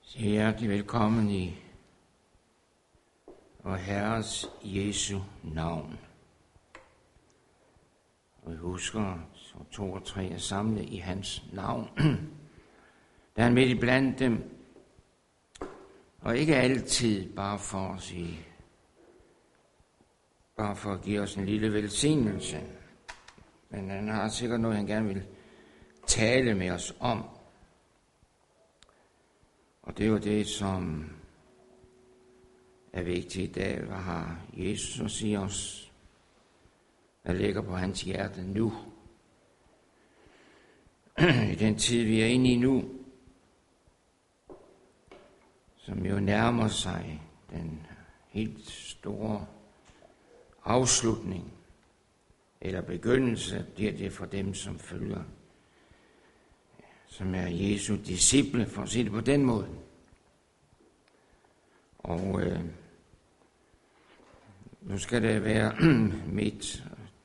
Så hjertelig velkommen i vor Herres Jesu navn. Og vi husker, så 2 og 3 er samlet i hans navn. Der er han midt i blandt dem, og ikke altid bare for at sige, bare for at give os en lille velsignelse. Men han har sikkert noget, han gerne vil tale med os om. Og det er jo det, som er vigtigt i dag. Hvad har Jesus at sige os? Hvad ligger på hans hjerte nu? I den tid, vi er inde i nu, som jo nærmer sig den helt store afslutning, eller begyndelse, bliver det for dem, som følger, som er Jesu disciple, for at sige det på den måde. Og nu skal det være midt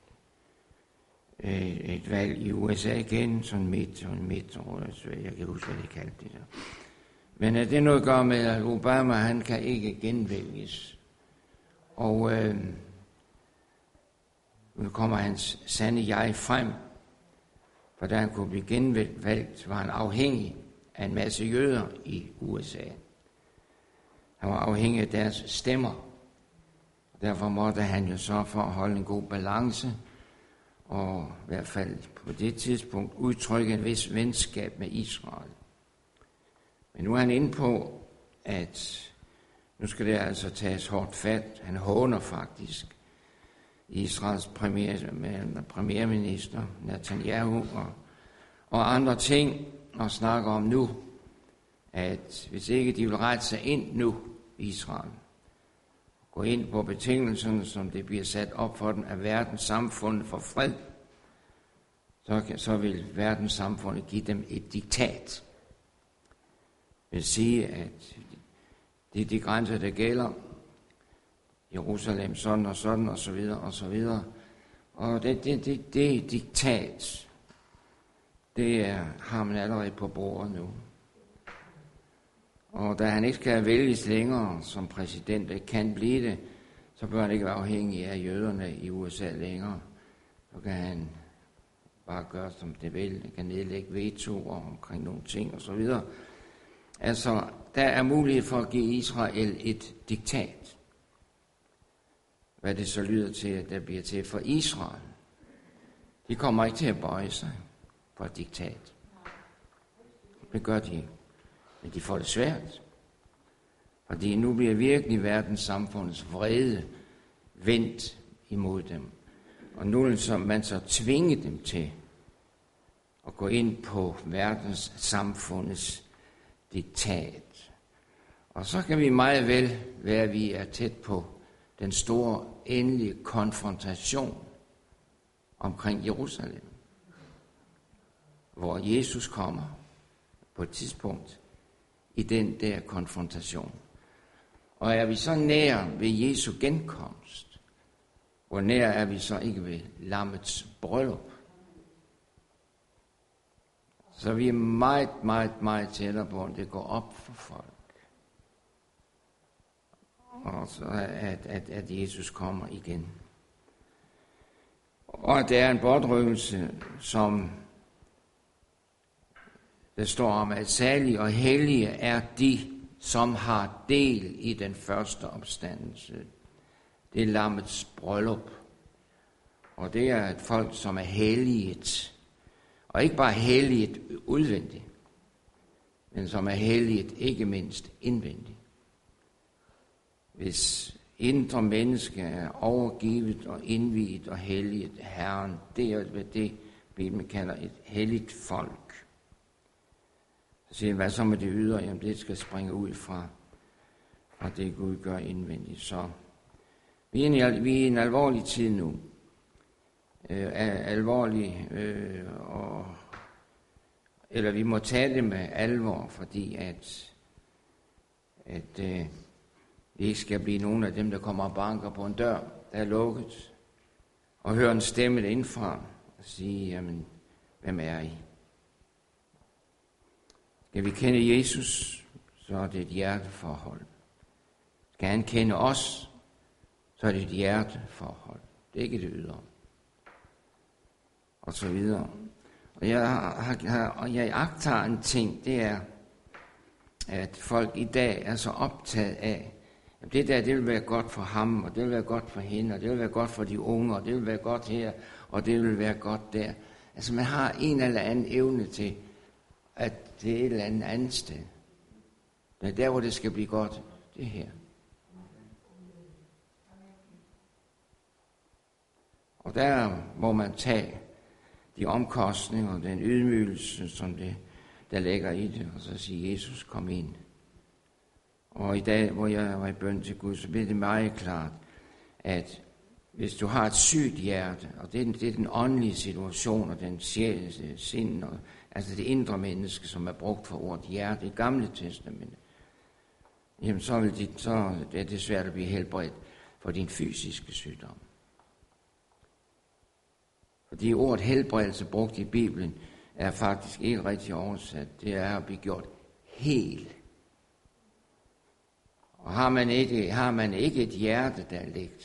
et valg i USA igen, sådan midt, jeg kan huske, hvad de kaldte det der. Men det er noget at gøre med, at Obama, han kan ikke genvælges. Og nu kommer hans sande jeg frem. For da han kunne blive genvalgt, var han afhængig af en masse jøder i USA. Han var afhængig af deres stemmer. Derfor måtte han jo så for at holde en god balance, og i hvert fald på det tidspunkt udtrykke en vis venskab med Israel. Men nu er han inde på, at nu skal det altså tages hårdt fat. Han håner faktisk Israels premierminister Netanyahu og andre ting, og snakker om nu, at hvis ikke de vil rette sig ind nu, Israel, gå ind på betingelserne, som det bliver sat op for dem af verdenssamfundet for fred, så vil verdenssamfundet give dem et diktat. Det vil sige, at det er de grænser, der gælder. Jerusalem sådan og sådan og så videre og så videre. Og det diktat, har man allerede på bordet nu. Og da han ikke skal vælges længere som præsident, det kan blive det, så bør han ikke være afhængig af jøderne i USA længere. Så kan han bare gøre, som det vil. Han kan nedlægge vetoer omkring nogle ting og så videre. Altså, der er mulighed for at give Israel et diktat. Hvad det så lyder til, at der bliver til for Israel. De kommer ikke til at bøje sig for et diktat. Det gør de ikke. Men de får det svært. Fordi nu bliver virkelig verdenssamfundets vrede vendt imod dem. Og nu vil man så tvinge dem til at gå ind på verdenssamfundets diktat. Og så kan vi meget vel være, at vi er tæt på den store endelige konfrontation omkring Jerusalem, hvor Jesus kommer på et tidspunkt i den der konfrontation. Og er vi så nær ved Jesu genkomst, hvor nær er vi så ikke ved lammets bryllup? Så vi er meget, meget, meget tættere på, at det går op for folk. Og så at Jesus kommer igen. Og der er en bortrøvelse, som der står om, at salige og hellige er de, som har del i den første opstandelse. Det er lammets bryllup. Og det er et folk, som er helliget. Og ikke bare helliget udvendigt, men som er helliget ikke mindst indvendigt. Hvis indre menneske er overgivet og indviet og helliget Herren, det er hvad det Bibelen kalder et helligt folk. Så siger hvad så med det ydre? Jamen det skal springe ud fra det Gud gør indvendigt. Så vi er i en alvorlig tid nu. Eller vi må tage det med alvor, fordi at vi ikke skal blive nogen af dem, der kommer og banker på en dør, der er lukket, og høre en stemme indfra og sige, jamen, hvem er I? Skal vi kende Jesus, så så er det et hjerteforhold. Skal han kende os, så er det et hjerteforhold. Det er ikke det ydre. Og så videre. Og jeg agter en ting, det er, at folk i dag er så optaget af, at det der, det vil være godt for ham, og det vil være godt for hende, og det vil være godt for de unge, og det vil være godt her, og det vil være godt der. Altså man har en eller anden evne til, at det er et eller andet sted. Men der, hvor det skal blive godt, det er her. Og der må man tage de omkostninger og den ydmygelse, som det, der ligger i det, og så sige, Jesus, kom ind. Og i dag, hvor jeg var i bøn til Gud, så blev det meget klart, at hvis du har et sygt hjerte, og det er den åndelige situation, og den sjæl, sind, og, altså det indre menneske, som er brugt for ordet hjerte i Gamle Testamente, jamen så er det svært at blive helbredt for din fysiske sygdom. Fordi ordet helbredelse brugt i Bibelen er faktisk ikke rigtig oversat. Det er at blive gjort hel. Og har man ikke et hjerte, der er lægt,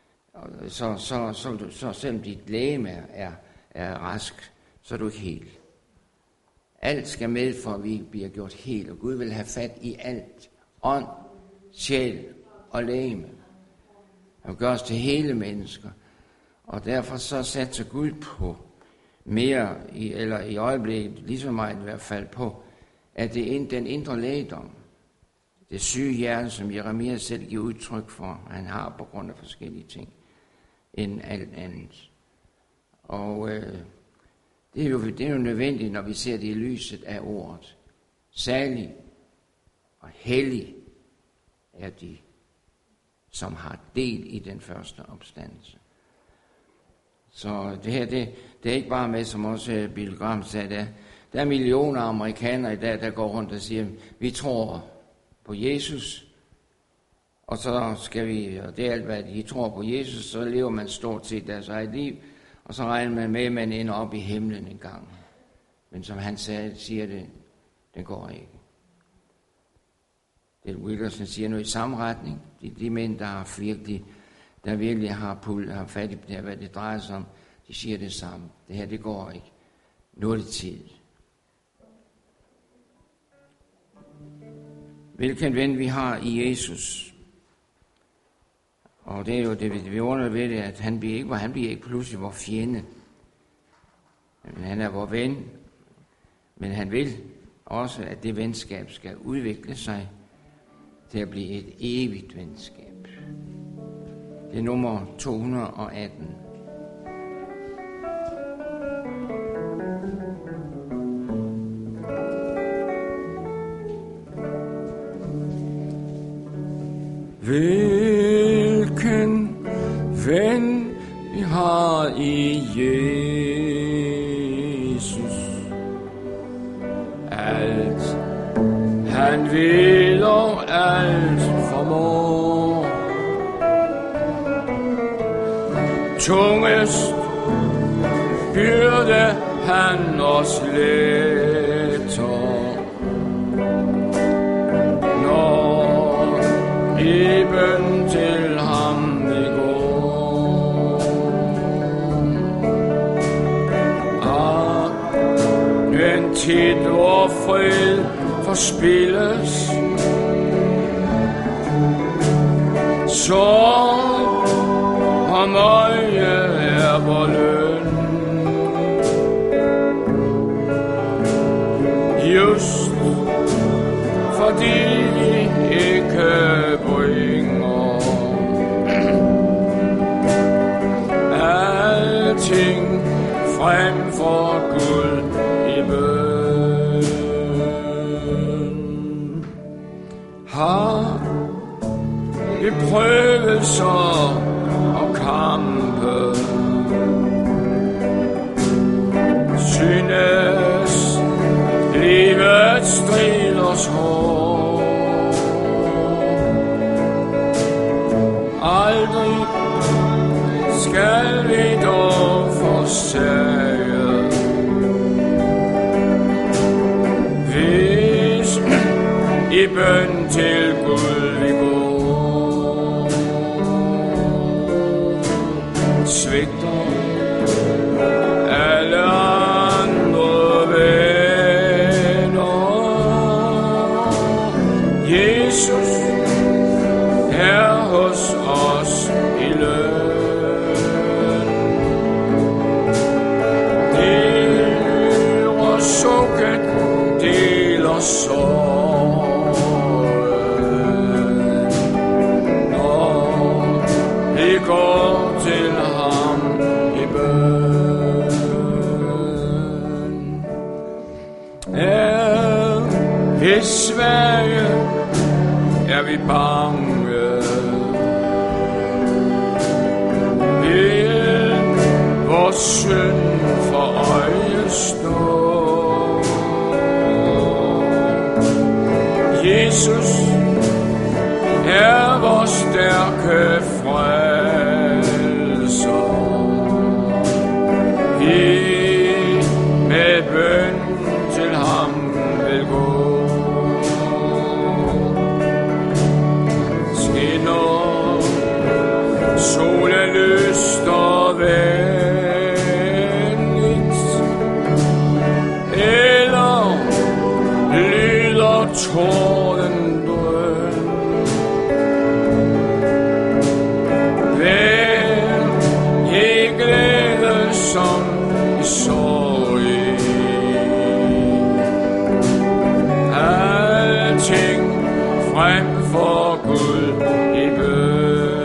så selvom dit legeme er rask, så er du ikke hel. Alt skal med, for at vi bliver gjort hel, og Gud vil have fat i alt. Ånd, sjæl og legeme. Han gør os til hele mennesker. Og derfor så satser Gud på mere, eller i øjeblikket, lige så meget i hvert fald på, at det er den indre lægedom, det syge hjerte, som Jeremia selv giver udtryk for, han har på grund af forskellige ting, end alt andet. Og det er jo nødvendigt, når vi ser det i lyset af ordet. Salig og hellig er de, som har del i den første opstandelse. Så det her, det er ikke bare med, som også Bill Graham sagde, der er millioner af amerikanere i dag, der går rundt og siger, vi tror på Jesus, og så skal vi, og det er alt, hvad de tror på Jesus, så lever man stort set deres eget liv, og så regner man med, at man ender op i himlen en gang. Men som han siger det, den går ikke. Det Wilkerson siger nu i samme retning. De mænd, der virkelig har fat i det, hvad det drejer sig om, de siger det samme. Det her, det går ikke. Nu er det tid. Hvilken ven vi har i Jesus. Og det er jo det, vi under ved det, at han bliver ikke pludselig vores fjende. Men han er vores ven. Men han vil også, at det venskab skal udvikle sig til at blive et evigt venskab. Det er nummer 218. Hvilken ven vi har i Jesus. Alt han vil og alt formår. Tungest byrde han os letter. Når i bøn til ham vi går. Den tid hvor fred forspilles, så om øje er vor løn. Just fordi vi ikke bringer alting frem for Gud i bøn. Har vi prøvelser og kampe, synes livet strid os hård. Aldrig skal vi dog forsage, hvis i bøn til Gud vi går. Svigter alle andre venner. Jesus er hos os i løn. Deler sukket, deler sorgen. Når vi går til ham i bøn. I Sverige er vi bange. Vil vores synd for øje stå. Jesus er vores stærke frelser. Vi med bøn til ham vil gå. Skinner solen lyster venligt, eller lyder torden drøn. Vær i glæde som i sorg. Alting frem for Gud i bøn.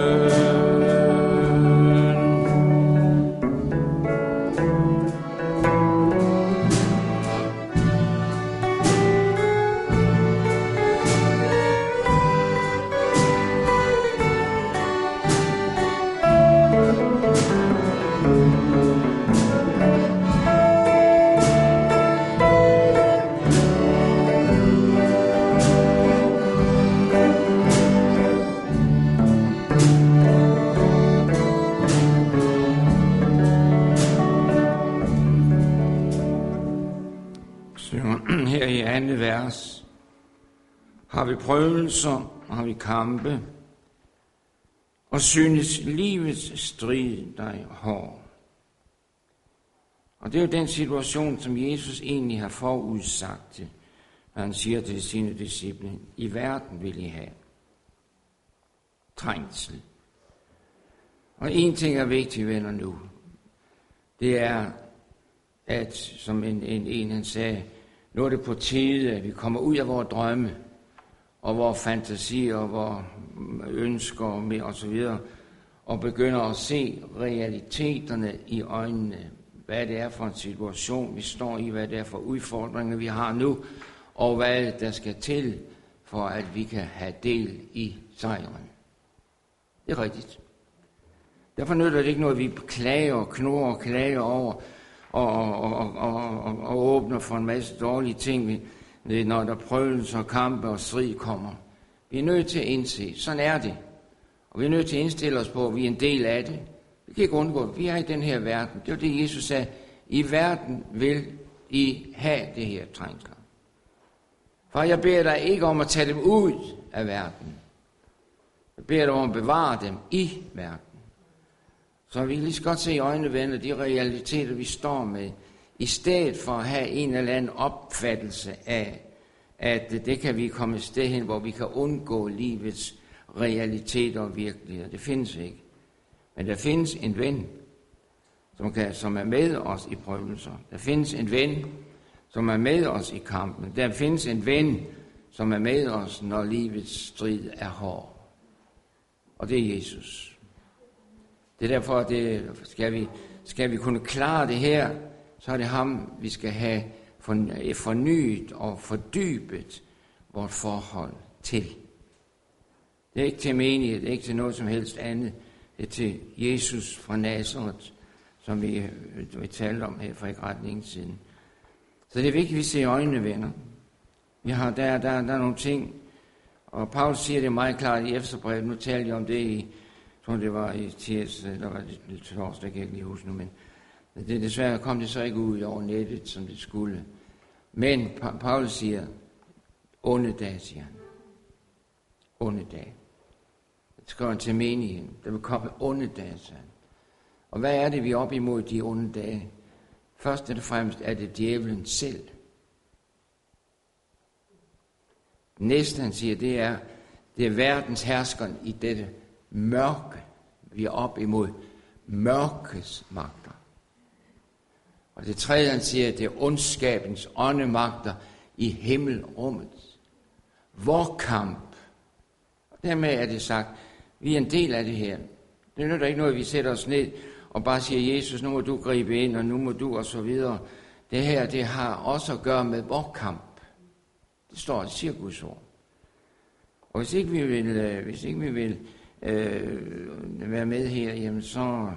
Her i andet vers har vi prøvelser, har vi kampe, og synes livets strid dig hård. Og det er jo den situation, som Jesus egentlig har forudsagt til, når han siger til sine disciple, i verden vil I have trængsel. Og en ting er vigtig, venner, nu. Det er, at som en han sagde, nu er det på tide, at vi kommer ud af vores drømme, og vores fantasier, og vores ønsker med og så videre, og begynder at se realiteterne i øjnene. Hvad det er for en situation, vi står i, hvad det er for udfordringer, vi har nu, og hvad der skal til, for at vi kan have del i sejren. Det er rigtigt. Derfor nytter det ikke noget, at vi klager og knurrer og klager over, og åbner for en masse dårlige ting, når der prøvelser, kampe og strid kommer. Vi er nødt til at indse, sådan er det. Og vi er nødt til at indstille os på, at vi er en del af det. Vi kan ikke undgå, vi er i den her verden. Det var det, Jesus sagde. I verden vil I have det her trængsler. For jeg beder dig ikke om at tage dem ud af verden. Jeg beder dig om at bevare dem i verden. Så vi kan lige så godt se i øjnene, venner, de realiteter, vi står med, i stedet for at have en eller anden opfattelse af, at det kan vi komme et sted hen, hvor vi kan undgå livets realiteter og virkeligheder. Det findes ikke. Men der findes en ven, som er med os i prøvelser. Der findes en ven, som er med os i kampen. Der findes en ven, som er med os, når livets strid er hård. Og det er Jesus. Det er derfor, at skal vi kunne klare det her, så er det ham, vi skal have fornyet og fordybet vort forhold til. Det er ikke til menighed, det er ikke til noget som helst andet. Det er til Jesus fra Nazareth, som vi talte om her for ikke ret længe siden. Så det er vigtigt, at vi ser i øjnene, venner. Der er nogle ting, og Paulus siger det meget klart i Efeserbrevet. Nu talte jeg om det i, jeg tror det var i tirsdag, eller var det torsdag, jeg kan ikke lige huske nu, men det desværre kom det så ikke ud over nettet, som det skulle. Men Paulus siger, onde dage, siger han. onde dage. Det skriver han til menigheden. Der vil komme onde dage, sagde han. Og hvad er det, vi er op imod de onde dage? Først og fremmest er det djævlen selv. Næste, han siger, det er verdens herskeren i dette mørke. Vi er op imod mørkets magter. Og det tredje, han siger, det er ondskabens åndemagter i himmelrummet. Vor kamp. Og dermed er det sagt, vi er en del af det her. Det nytter ikke noget, at vi sætter os ned og bare siger, Jesus, nu må du gribe ind, og nu må du, og så videre. Det her, det har også at gøre med vor kamp. Det står i Guds ord. Og hvis ikke vi vil være med her, jamen så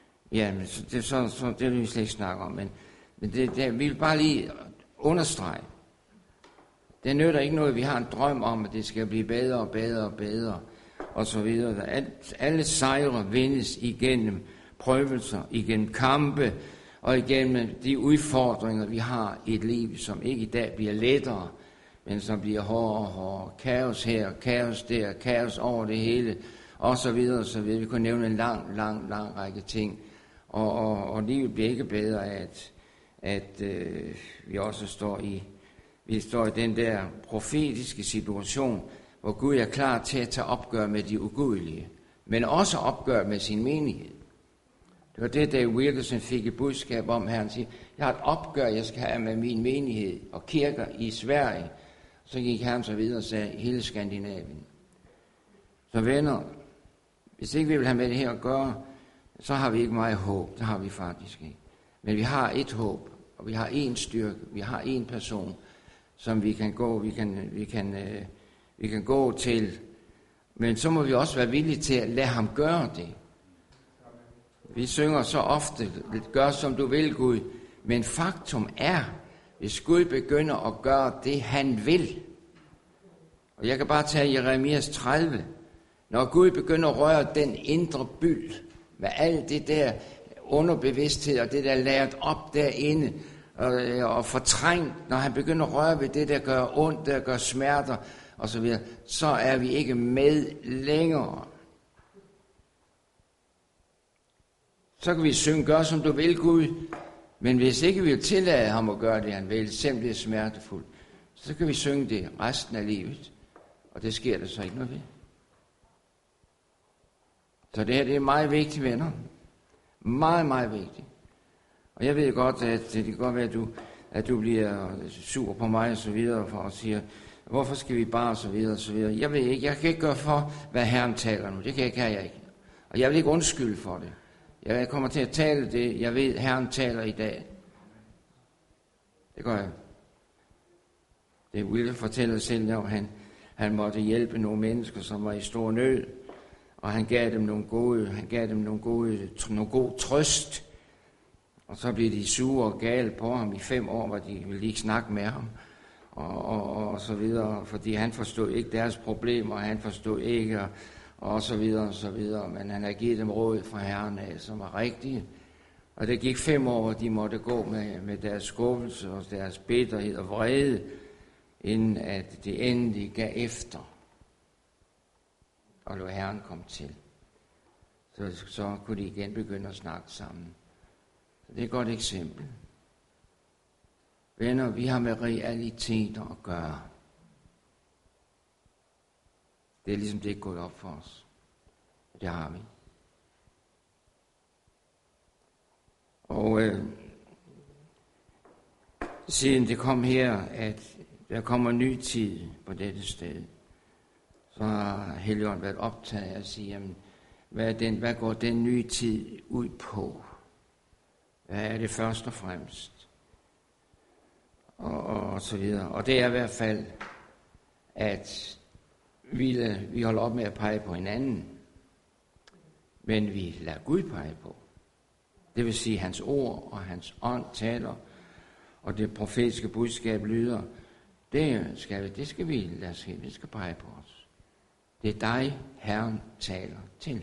det vil vi slet ikke snakke om. Men det vi vil bare lige understrege. Det nytter ikke noget, vi har en drøm om, at det skal blive bedre og bedre og bedre, og så videre. Alle sejre vindes igennem prøvelser, igennem kampe, og igennem de udfordringer, vi har i et liv, som ikke i dag bliver lettere, men som bliver hårdere og hårdere. Kaos her, kaos der, kaos over det hele, og så videre, og så videre. Vi kunne nævne en lang række ting. Og livet bliver ikke bedre af, at vi også står i den der profetiske situation, hvor Gud er klar til at tage opgør med de ugudelige, men også opgør med sin menighed. Det var det, Dave Wilkerson fik et budskab om her. Han siger, jeg har et opgør, jeg skal have med min menighed og kirker i Sverige. Så gik han så videre og sagde, hele Skandinavien. Så venner, hvis ikke vi vil have med det her at gøre, så har vi ikke meget håb. Det har vi faktisk ikke. Men vi har et håb, og vi har en styrke, vi har en person, som vi kan gå til. Men så må vi også være villige til at lade ham gøre det. Vi synger så ofte, gør som du vil, Gud. Men faktum er, hvis Gud begynder at gøre det, han vil. Og jeg kan bare tage Jeremias 30. Når Gud begynder at røre den indre byld, med alt det der underbevidsthed og det der lært op derinde, og fortrængt, når han begynder at røre ved det, der gør ondt, der gør smerter osv., så er vi ikke med længere. Så kan vi synge, gør som du vil, Gud, men hvis ikke vi vil tillade ham at gøre det, han vil, selvom det er smertefuldt, så kan vi synge det resten af livet, og det sker der så ikke noget ved. Så det her, det er meget vigtigt, venner. Meget, meget vigtigt. Og jeg ved godt, at det kan godt være, at du bliver sur på mig og så videre, for at sige, hvorfor skal vi bare og så videre og så videre. Jeg ved ikke, jeg kan ikke gøre for, hvad Herren taler nu. Det kan jeg ikke. Og jeg vil ikke undskylde for det. Jeg kommer til at tale det, jeg ved, Herren taler i dag. Det gør jeg. Det Will fortæller selv, at han måtte hjælpe nogle mennesker, som var i stor nød. Og han gav dem nogle god trøst. Og så blev de sure og gale på ham i 5 år, hvor de ville ikke snakke med ham. Og så videre, fordi han forstod ikke deres problemer, og han forstod ikke, og så videre og så videre. Men han har givet dem råd fra Herren af, som var rigtige. Og det gik 5 år, hvor de måtte gå med deres skuffelse og deres bitterhed og vrede, inden at de endelig gav efter. Og lod Herren komme til. Så kunne de igen begynde at snakke sammen. Så det er et godt eksempel. Venner, vi har med realiteter at gøre. Det er ligesom det ikke gået op for os. Det har vi. Og siden det kom her, at der kommer en ny tid på dette sted, så har Helligånden været optaget af at sige, jamen, hvad går den nye tid ud på? Hvad er det først og fremmest? Og så videre. Og det er i hvert fald, at vi holder op med at pege på hinanden, men vi lader Gud pege på. Det vil sige, hans ord og hans ånd taler, og det profetiske budskab lyder, det skal vi lade ske, det skal pege på os. Det er dig, Herren taler til.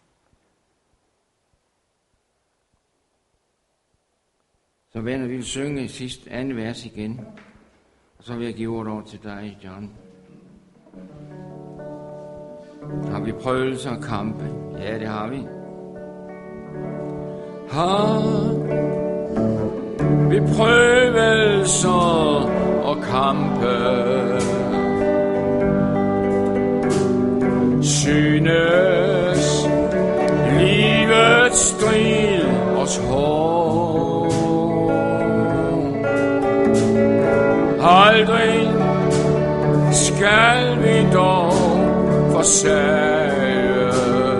Så venner, vi vil synge sidste anden vers igen, og så vil jeg give ordet over til dig, John. Har vi prøvelser og kampe? Ja, det har vi. Har vi prøvelser og kampe? Synes livets strid os hård. Aldrig skal vi dog forsage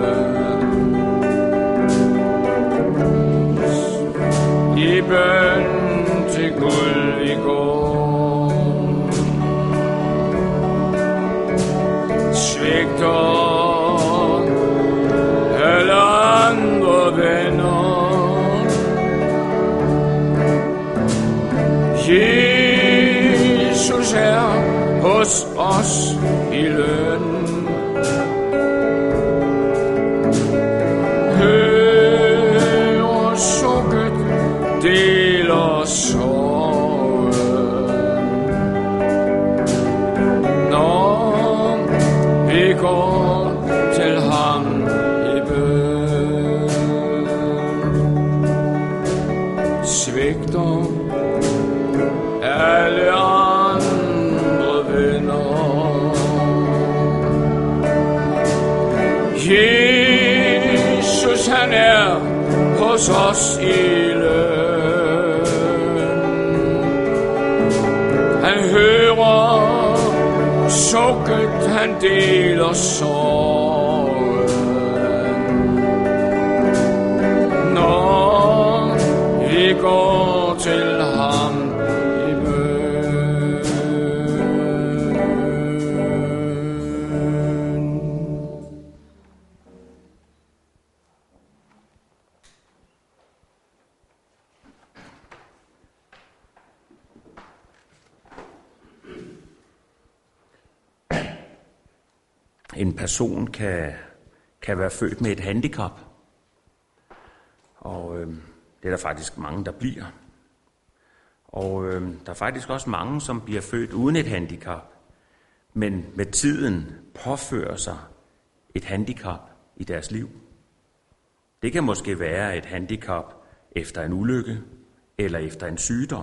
i bøn til Gud vi går. Svigter alle andre venner, Jesus er hos os i løn. Hører sukket deler sorgen, når vi går til ham i bøn. Svigter alle andre venner, Jesus han er hos os i løn. Han hører sukket, han deler sorgen, når vi går til ham i bøn. En person kan være født med et handicap, og det er der faktisk mange, der bliver. Og der er faktisk også mange, som bliver født uden et handicap, men med tiden påfører sig et handicap i deres liv. Det kan måske være et handicap efter en ulykke eller efter en sygdom.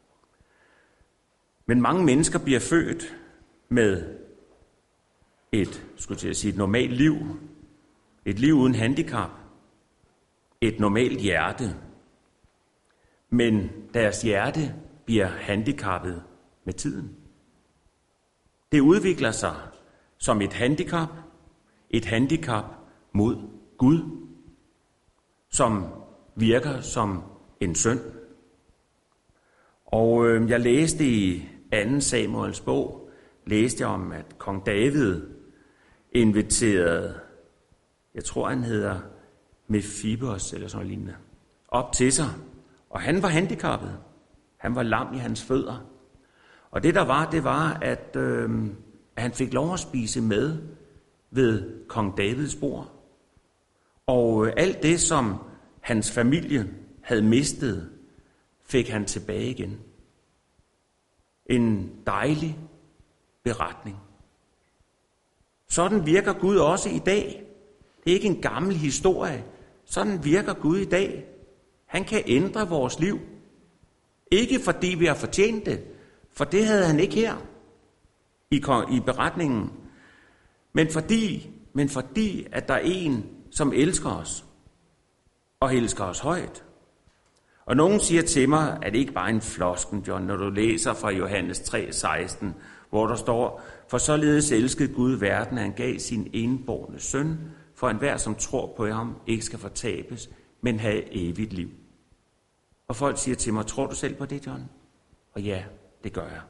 Men mange mennesker bliver født med et normalt liv, et liv uden handicap, et normalt hjerte. Men deres hjerte bliver handicappet med tiden. Det udvikler sig som et handicap mod Gud, som virker som en synd. Og jeg læste i 2. Samuels bog, læste jeg om, at kong David inviterede, jeg tror han hedder Mefibos eller sådan lignende, op til sig. Og han var handicappet. Han var lam i hans fødder. Og det var, at han fik lov at spise med ved kong Davids bord. Og alt det, som hans familie havde mistet, fik han tilbage igen. En dejlig beretning. Sådan virker Gud også i dag. Det er ikke en gammel historie. Sådan virker Gud i dag. Han kan ændre vores liv. Ikke fordi vi har fortjent det, for det havde han ikke her i beretningen. Men fordi at der er en, som elsker os, og elsker os højt. Og nogen siger til mig, at det ikke bare er en flosken, John, når du læser fra Johannes 3:16, hvor der står, for således elskede Gud verden, at han gav sin enbårne søn, for enhver, som tror på ham, ikke skal fortabes, men have evigt liv. Og folk siger til mig, tror du selv på det, John? Og ja, det gør jeg.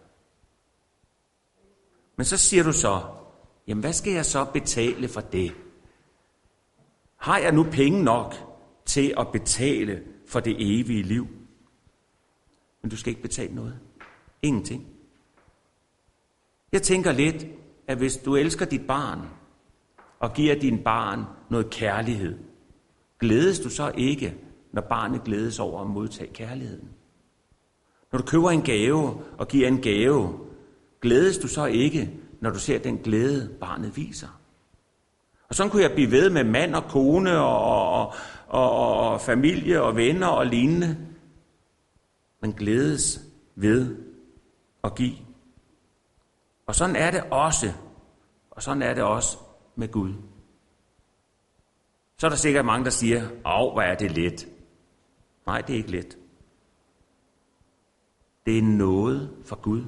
Men så siger du så, jamen hvad skal jeg så betale for det? Har jeg nu penge nok til at betale for det evige liv? Men du skal ikke betale noget. Ingenting. Jeg tænker lidt, at hvis du elsker dit barn, og giver din barn noget kærlighed, glædes du så ikke, når barnet glædes over at modtage kærligheden? Når du køber en gave og giver en gave, glædes du så ikke, når du ser den glæde, barnet viser? Og sådan kunne jeg blive ved med mand og kone og familie og venner og lignende. Man glædes ved at give. Og sådan er det også. Og sådan er det også med Gud. Så er der sikkert mange, der siger, hvor er det let. Nej, det er ikke let. Det er noget for Gud.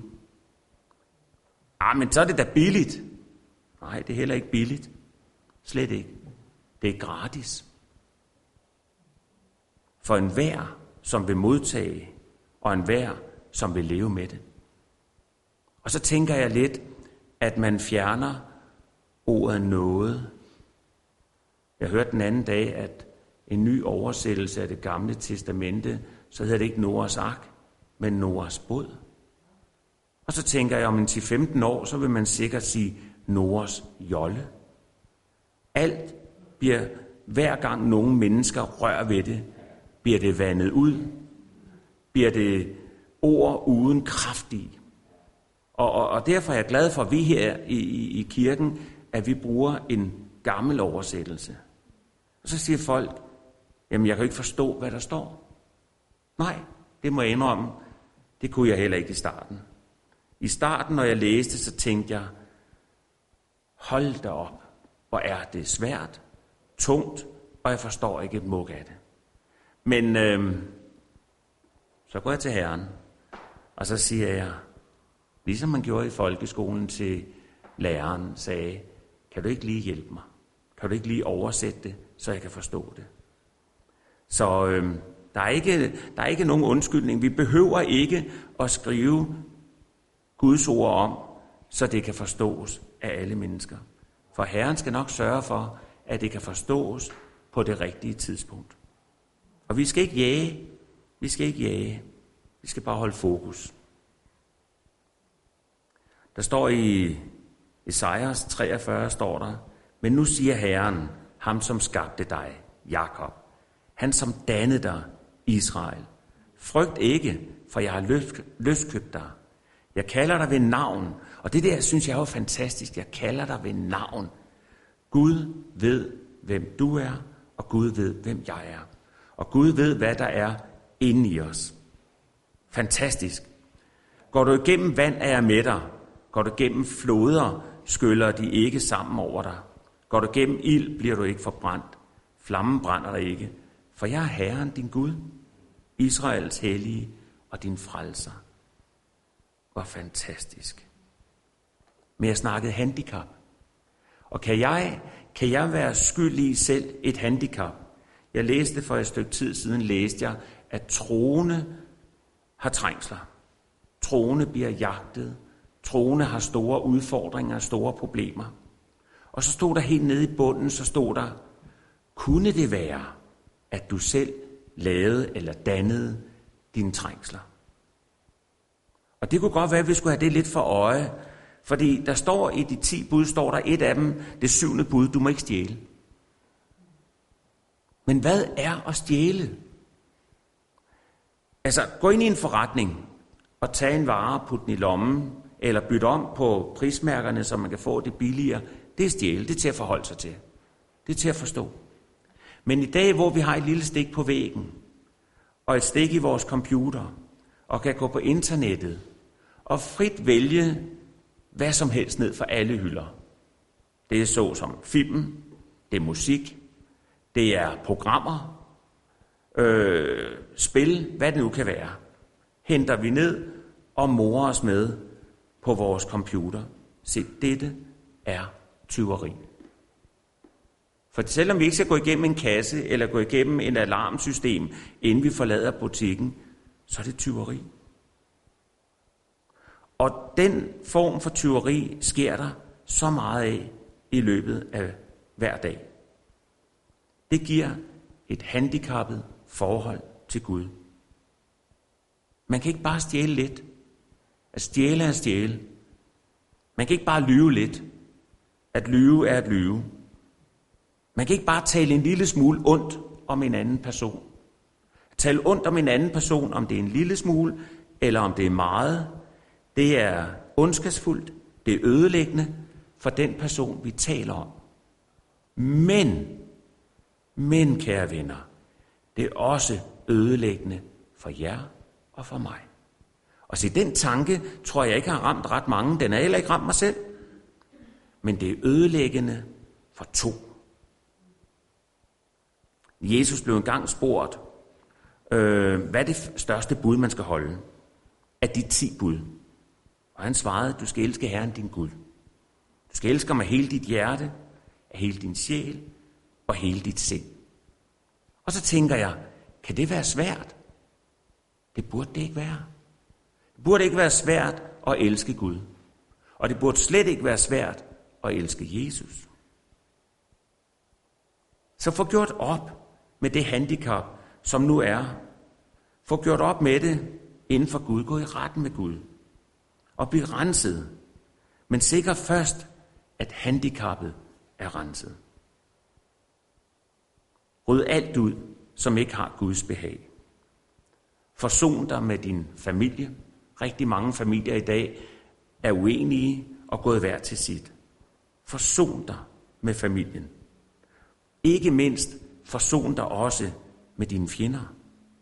Men så er det da billigt. Nej, det er heller ikke billigt. Slet ikke. Det er gratis. For enhver, som vil modtage, og enhver, som vil leve med det. Og så tænker jeg lidt, at man fjerner ordet noget. Jeg hørte den anden dag, at en ny oversættelse af det gamle testamente, så hedder det ikke Noahs ark, men Noahs båd. Og så tænker jeg, om en 10-15 år, så vil man sikkert sige Noahs jolle. Alt bliver, hver gang nogle mennesker rører ved det, bliver det vandet ud, bliver det ord uden kraft i. Og derfor er jeg glad for, at vi her i kirken, at vi bruger en gammel oversættelse. Og så siger folk, jamen jeg kan ikke forstå, hvad der står. Nej, det må jeg indrømme. Det kunne jeg heller ikke i starten. I starten, når jeg læste, så tænkte jeg, hold da op, hvor er det svært, tungt, og jeg forstår ikke et mug af det. Men så går jeg til Herren, og så siger jeg, ligesom man gjorde i folkeskolen til læreren, sagde, kan du ikke lige hjælpe mig? Kan du ikke lige oversætte det, så jeg kan forstå det? Så der er ikke nogen undskyldning. Vi behøver ikke at skrive Guds ord om, så det kan forstås af alle mennesker. For Herren skal nok sørge for, at det kan forstås på det rigtige tidspunkt. Og vi skal ikke jage. Vi skal ikke jage. Vi skal bare holde fokus. Der står i Esajas 43, står der, men nu siger Herren, ham som skabte dig, Jakob, han som dannede dig, Israel. Frygt ikke, for jeg har løskøbt dig. Jeg kalder dig ved navn, og det der synes jeg er jo fantastisk. Jeg kalder dig ved navn. Gud ved, hvem du er, og Gud ved, hvem jeg er. Og Gud ved, hvad der er inde i os. Fantastisk. Går du igennem vand, er jeg med dig. Går du igennem floder, skyller de ikke sammen over dig. Går du igennem ild, bliver du ikke forbrændt. Flammen brænder dig ikke. For jeg er Herren, din Gud, Israels hellige og din frelser. Hvor fantastisk. Men jeg snakkede handicap. Og kan jeg være skyldig i selv et handicap? Jeg læste for et stykke tid siden, at troende har trængsler. Troende bliver jagtet. Troende har store udfordringer og store problemer. Og så stod der helt nede i bunden, så stod der, kunne det være, at du selv lavede eller dannede dine trængsler? Og det kunne godt være, at vi skulle have det lidt for øje, fordi der står i de 10 bud, står der et af dem, det 7. bud, du må ikke stjæle. Men hvad er at stjæle? Altså, gå ind i en forretning og tage en vare, putte den i lommen, eller bytte om på prismærkerne, så man kan få det billigere. Det er stjæle, det er til at forholde sig til. Det er til at forstå. Men i dag, hvor vi har et lille stik på væggen, og et stik i vores computer, og kan gå på internettet, og frit vælge hvad som helst ned for alle hylder. Det er så som film, det er musik, det er programmer, spil, hvad det nu kan være. Henter vi ned og morer os med på vores computer. Se, dette er tyveri. For selvom vi ikke skal gå igennem en kasse eller gå igennem et alarmsystem, inden vi forlader butikken, så er det tyveri. Og den form for tyveri sker der så meget af i løbet af hver dag. Det giver et handicappet forhold til Gud. Man kan ikke bare stjæle lidt. At stjæle er at stjæle. Man kan ikke bare lyve lidt. At lyve er at lyve. Man kan ikke bare tale en lille smule ondt om en anden person. At tale ondt om en anden person, om det er en lille smule, eller om det er meget, det er ondskabsfuldt, det er ødelæggende for den person, vi taler om. Men kære venner, det er også ødelæggende for jer og for mig. Og se, den tanke tror jeg ikke har ramt ret mange. Den har heller ikke ramt mig selv. Men det er ødelæggende for to. Jesus blev engang spurgt, hvad er det største bud, man skal holde af de 10 bud? Og han svarede, du skal elske Herren din Gud. Du skal elske ham af hele dit hjerte, af hele din sjæl og hele dit sind. Og så tænker jeg, kan det være svært? Det burde det ikke være. Det burde ikke være svært at elske Gud. Og det burde slet ikke være svært at elske Jesus. Så få gjort op med det handicap, som nu er. Få gjort op med det inden for Gud. Gå i retten med Gud. Og blive renset. Men sikre først, at handicappet er renset. Ryd alt ud, som ikke har Guds behag. Forson dig med din familie. Rigtig mange familier i dag er uenige og gået hver til sit. Forson dig med familien. Ikke mindst forson dig også med dine fjender.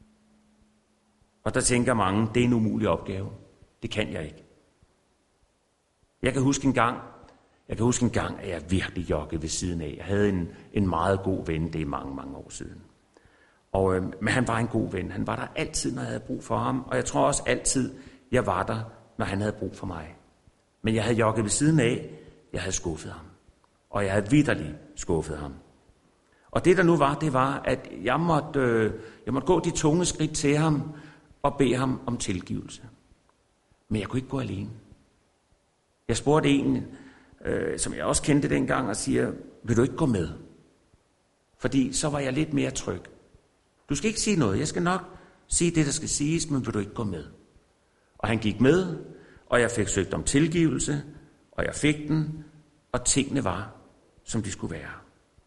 Og der tænker mange, det er en umulig opgave. Det kan jeg ikke. Jeg kan huske en gang, at jeg virkelig joggede ved siden af. Jeg havde en meget god ven, det er mange, mange år siden. Men han var en god ven. Han var der altid, når jeg havde brug for ham. Og jeg tror også altid, jeg var der, når han havde brug for mig. Men jeg havde jogget ved siden af. Jeg havde skuffet ham. Og jeg havde vitterligt skuffet ham. Og det der nu var, det var, at jeg måtte gå de tunge skridt til ham og bede ham om tilgivelse. Men jeg kunne ikke gå alene. Jeg spurgte en, som jeg også kendte dengang, og siger, vil du ikke gå med? Fordi så var jeg lidt mere tryg. Du skal ikke sige noget. Jeg skal nok sige det, der skal siges, men vil du ikke gå med? Og han gik med, og jeg fik søgt om tilgivelse, og jeg fik den, og tingene var, som de skulle være.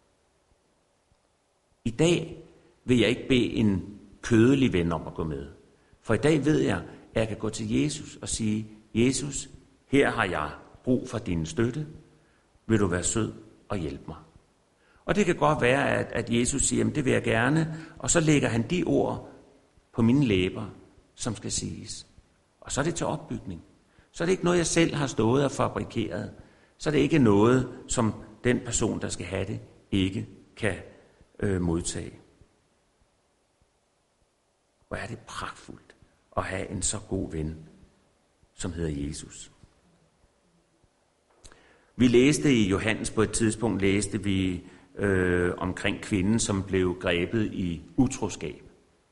I dag vil jeg ikke bede en kødelig ven om at gå med. For i dag ved jeg, at jeg kan gå til Jesus og sige, Jesus, her har jeg brug for din støtte. Vil du være sød og hjælpe mig? Og det kan godt være, at Jesus siger, det vil jeg gerne, og så lægger han de ord på mine læber, som skal siges. Og så er det til opbygning. Så er det ikke noget, jeg selv har stået og fabrikeret. Så er det ikke noget, som den person, der skal have det, ikke kan modtage. Hvor er det pragtfuldt at have en så god ven, som hedder Jesus. Vi læste i Johannes på et tidspunkt, omkring kvinden, som blev grebet i utroskab.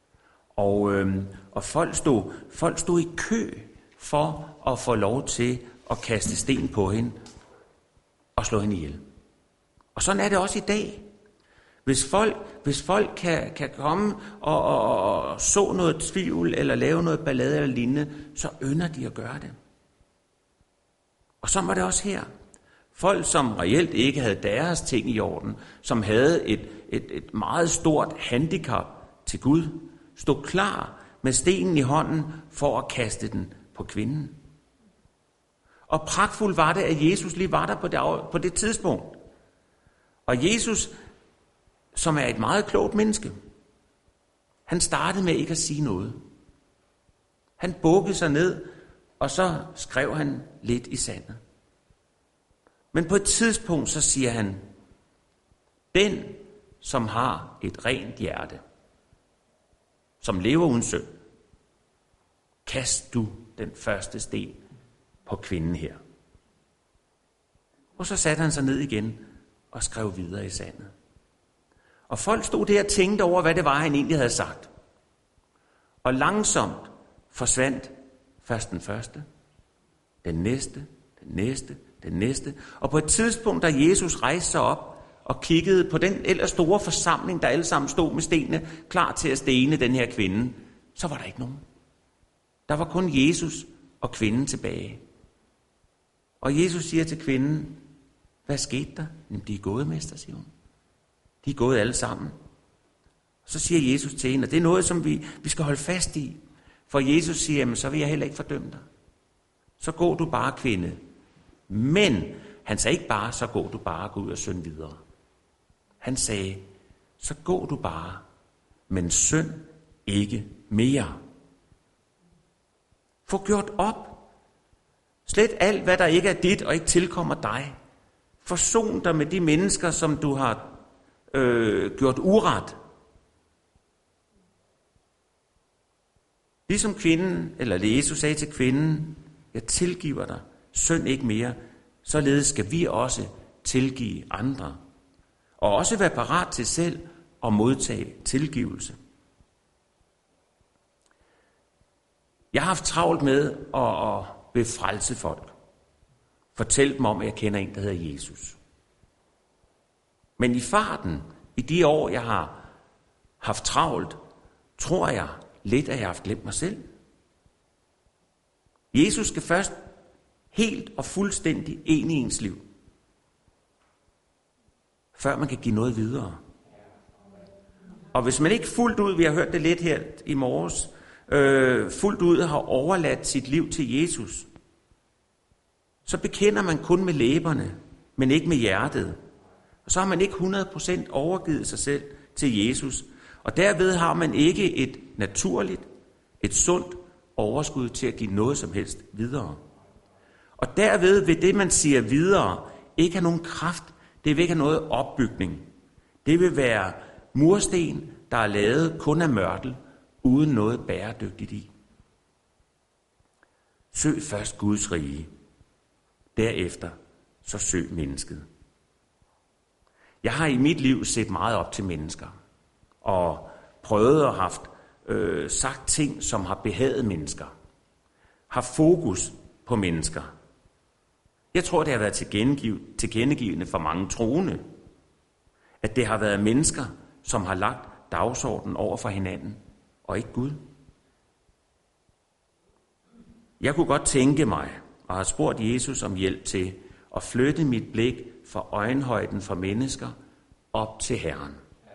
Og folk stod i kø for at få lov til at kaste sten på hende og slå hende ihjel. Og sådan er det også i dag. Hvis folk kan komme og så noget tvivl, eller lave noget ballade eller lignende, så ynder de at gøre det. Og så var det også her. Folk, som reelt ikke havde deres ting i orden, som havde et meget stort handicap til Gud, stod klar med stenen i hånden for at kaste den på kvinden. Og pragtfuldt var det, at Jesus lige var der på det tidspunkt. Og Jesus, som er et meget klogt menneske, han startede med ikke at sige noget. Han bukkede sig ned, og så skrev han lidt i sandet. Men på et tidspunkt, så siger han, den, som har et rent hjerte, som lever uden synd, kast du den første sten på kvinden her. Og så satte han sig ned igen og skrev videre i sandet. Og folk stod der og tænkte over, hvad det var, han egentlig havde sagt. Og langsomt forsvandt først den første, den næste, den næste, den næste. Og på et tidspunkt, da Jesus rejste sig op og kiggede på den ellers store forsamling, der alle sammen stod med stenene, klar til at stene den her kvinde, så var der ikke nogen. Der var kun Jesus og kvinden tilbage. Og Jesus siger til kvinden, hvad skete der? Jamen, de er gået, mester, siger hun. De er gået alle sammen. Så siger Jesus til hende, og det er noget, som vi skal holde fast i. For Jesus siger, jamen, så vil jeg heller ikke fordømme dig. Så gå du bare, kvinde. Men han sagde ikke bare, så gå du bare og gå ud og synd videre. Han sagde, så gå du bare, men synd ikke mere. Få gjort op. Slet alt, hvad der ikke er dit og ikke tilkommer dig. Forson dig med de mennesker, som du har gjort uret. Ligesom kvinden, eller Jesus sagde til kvinden, jeg tilgiver dig, synd ikke mere, således skal vi også tilgive andre. Og også være parat til selv at modtage tilgivelse. Jeg har haft travlt med at befrelse folk. Fortæl dem om, at jeg kender en, der hedder Jesus. Men i farten, i de år, jeg har haft travlt, tror jeg lidt, at jeg har haft glemt mig selv. Jesus skal først helt og fuldstændig ind i ens liv, før man kan give noget videre. Og hvis man ikke fuldt ud, vi har hørt det lidt her i morges, fuldt ud har overladt sit liv til Jesus, så bekender man kun med læberne, men ikke med hjertet. Og så har man ikke 100% overgivet sig selv til Jesus. Og derved har man ikke et naturligt, et sundt overskud til at give noget som helst videre. Og derved vil det, man siger videre, ikke have nogen kraft. Det vil ikke have noget opbygning. Det vil være mursten, der er lavet kun af mørtel, uden noget bæredygtigt i. Søg først Guds rige. Derefter så søg mennesket. Jeg har i mit liv set meget op til mennesker, og prøvet og haft sagt ting, som har behaget mennesker. Har fokus på mennesker. Jeg tror, det har været tilkendegivende for mange troende, at det har været mennesker, som har lagt dagsordenen over for hinanden, og ikke Gud. Jeg kunne godt tænke mig, og har spurgt Jesus om hjælp til, at flytte mit blik fra øjenhøjden for mennesker op til Herren.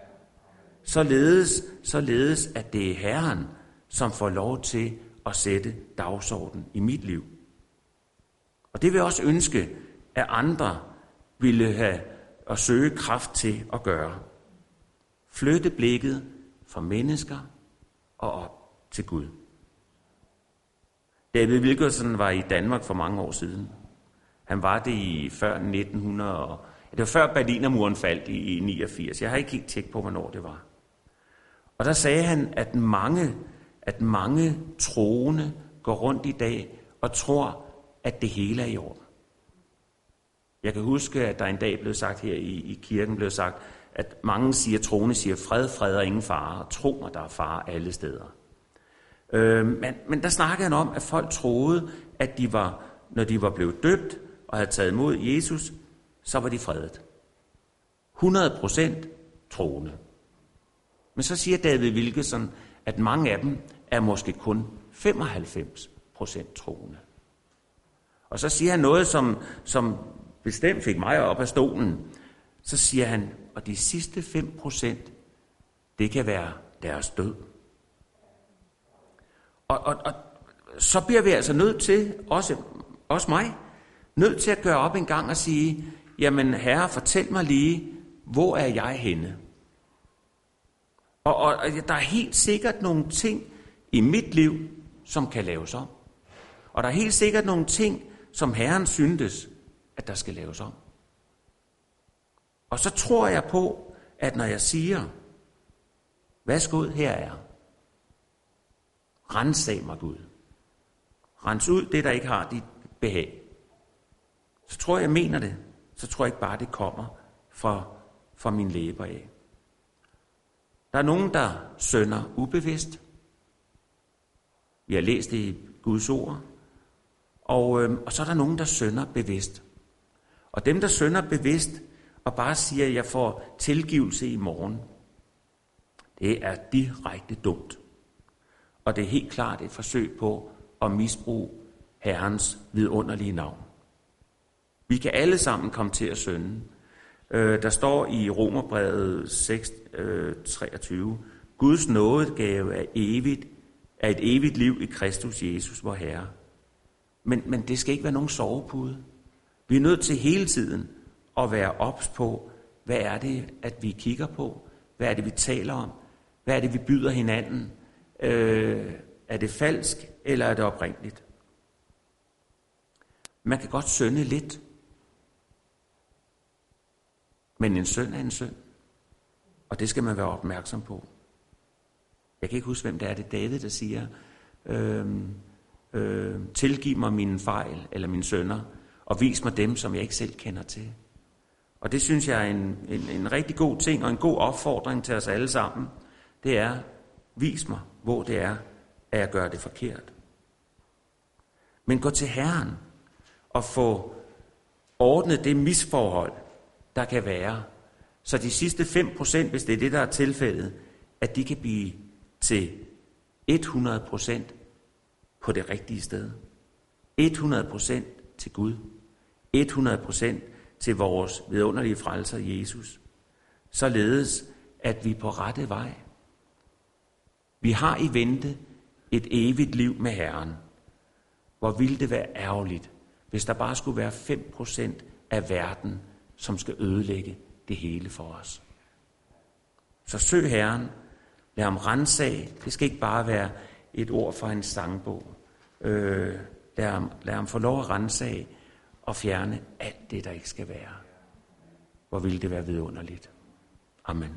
Således at det er Herren, som får lov til at sætte dagsordenen i mit liv. Og det vil jeg også ønske, at andre ville have at søge kraft til at gøre. Flytte blikket fra mennesker og op til Gud. David Wilkerson var i Danmark for mange år siden. Han var det før 1900. Det var før Berlinermuren faldt i 89. Jeg har ikke helt tjekket på, hvornår det var. Og der sagde han, at mange troende går rundt i dag og tror, at det hele er i orden. Jeg kan huske, at der en dag blev sagt her i kirken, blev sagt, at mange troende siger, fred og ingen fare. Tro mig, der er fare alle steder. Men der snakkede han om, at folk troede, at når de var blevet døbt og havde taget imod Jesus, så var de fredet. 100% troende. Men så siger David Wilkerson, at mange af dem er måske kun 95% troende. Og så siger han noget, som bestemt fik mig op af stolen. Så siger han, og de sidste 5%, det kan være deres død. Og så bliver vi altså nødt til, også mig, nødt til at gøre op en gang og sige, jamen Herre, fortæl mig lige, hvor er jeg henne? Og der er helt sikkert nogle ting i mit liv, som kan laves om. Og der er helt sikkert nogle ting, som Herren syntes, at der skal laves om. Og så tror jeg på, at når jeg siger, værsgo, her er jeg. Rensag mig, Gud. Rens ud det, der ikke har dit behag. Så tror jeg mener det. Så tror jeg ikke bare, det kommer fra mine læber af. Der er nogen, der synder ubevidst. Vi har læst det i Guds ord. Og så er der nogen, der synder bevidst. Og dem, der synder bevidst, og bare siger, at jeg får tilgivelse i morgen, det er direkte dumt. Og det er helt klart et forsøg på at misbruge Herrens vidunderlige navn. Vi kan alle sammen komme til at synde. Der står i Romerbrevet 6:23, Guds nådegave er et evigt liv i Kristus Jesus, vor Herre. Men det skal ikke være nogen sovepude. Vi er nødt til hele tiden at være ops på, hvad er det, at vi kigger på? Hvad er det, vi taler om? Hvad er det, vi byder hinanden? Er det falsk, eller er det oprindeligt? Man kan godt synde lidt. Men en synd er en synd. Og det skal man være opmærksom på. Jeg kan ikke huske, hvem det er. Det er David, der siger, tilgiv mig mine fejl, eller mine synder, og vis mig dem, som jeg ikke selv kender til. Og det synes jeg er en rigtig god ting, og en god opfordring til os alle sammen. Det er, vis mig, hvor det er, at jeg gør det forkert. Men gå til Herren og få ordnet det misforhold, der kan være. Så de sidste 5%, hvis det er det, der er tilfældet, at de kan blive til 100% på det rigtige sted. 100% til Gud. 100% til vores vidunderlige frelser Jesus. Således, at vi er på rette vej. Vi har i vente et evigt liv med Herren. Hvor ville det være ærgerligt, hvis der bare skulle være 5% af verden, som skal ødelægge det hele for os. Så søg Herren. Lad ham ransage. Det skal ikke bare være et ord fra en sangbog. Lad ham få lov at ransage og fjerne alt det, der ikke skal være. Hvor ville det være vidunderligt. Amen.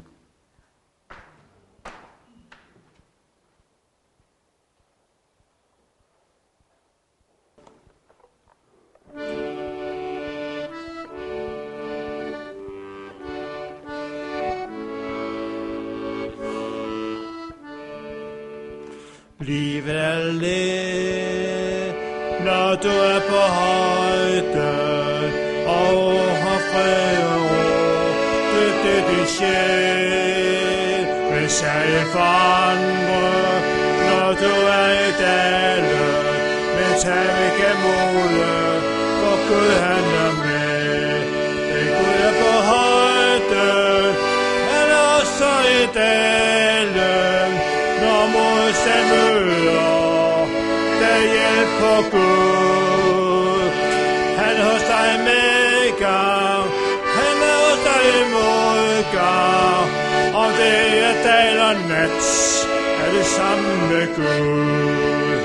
Bliv alene, når du er på højden, og har fred og ro, døbte din sjæl. Men særlig for andre, når du er i dalen, men tag ikke modet, for Gud han er med. Den Gud er på højden, han er også i dalen, når modstand møder, der hjælp på Gud. Han hos dig medgang, han er hos dig i modgang. Om det er dag eller nat, er det samme med Gud.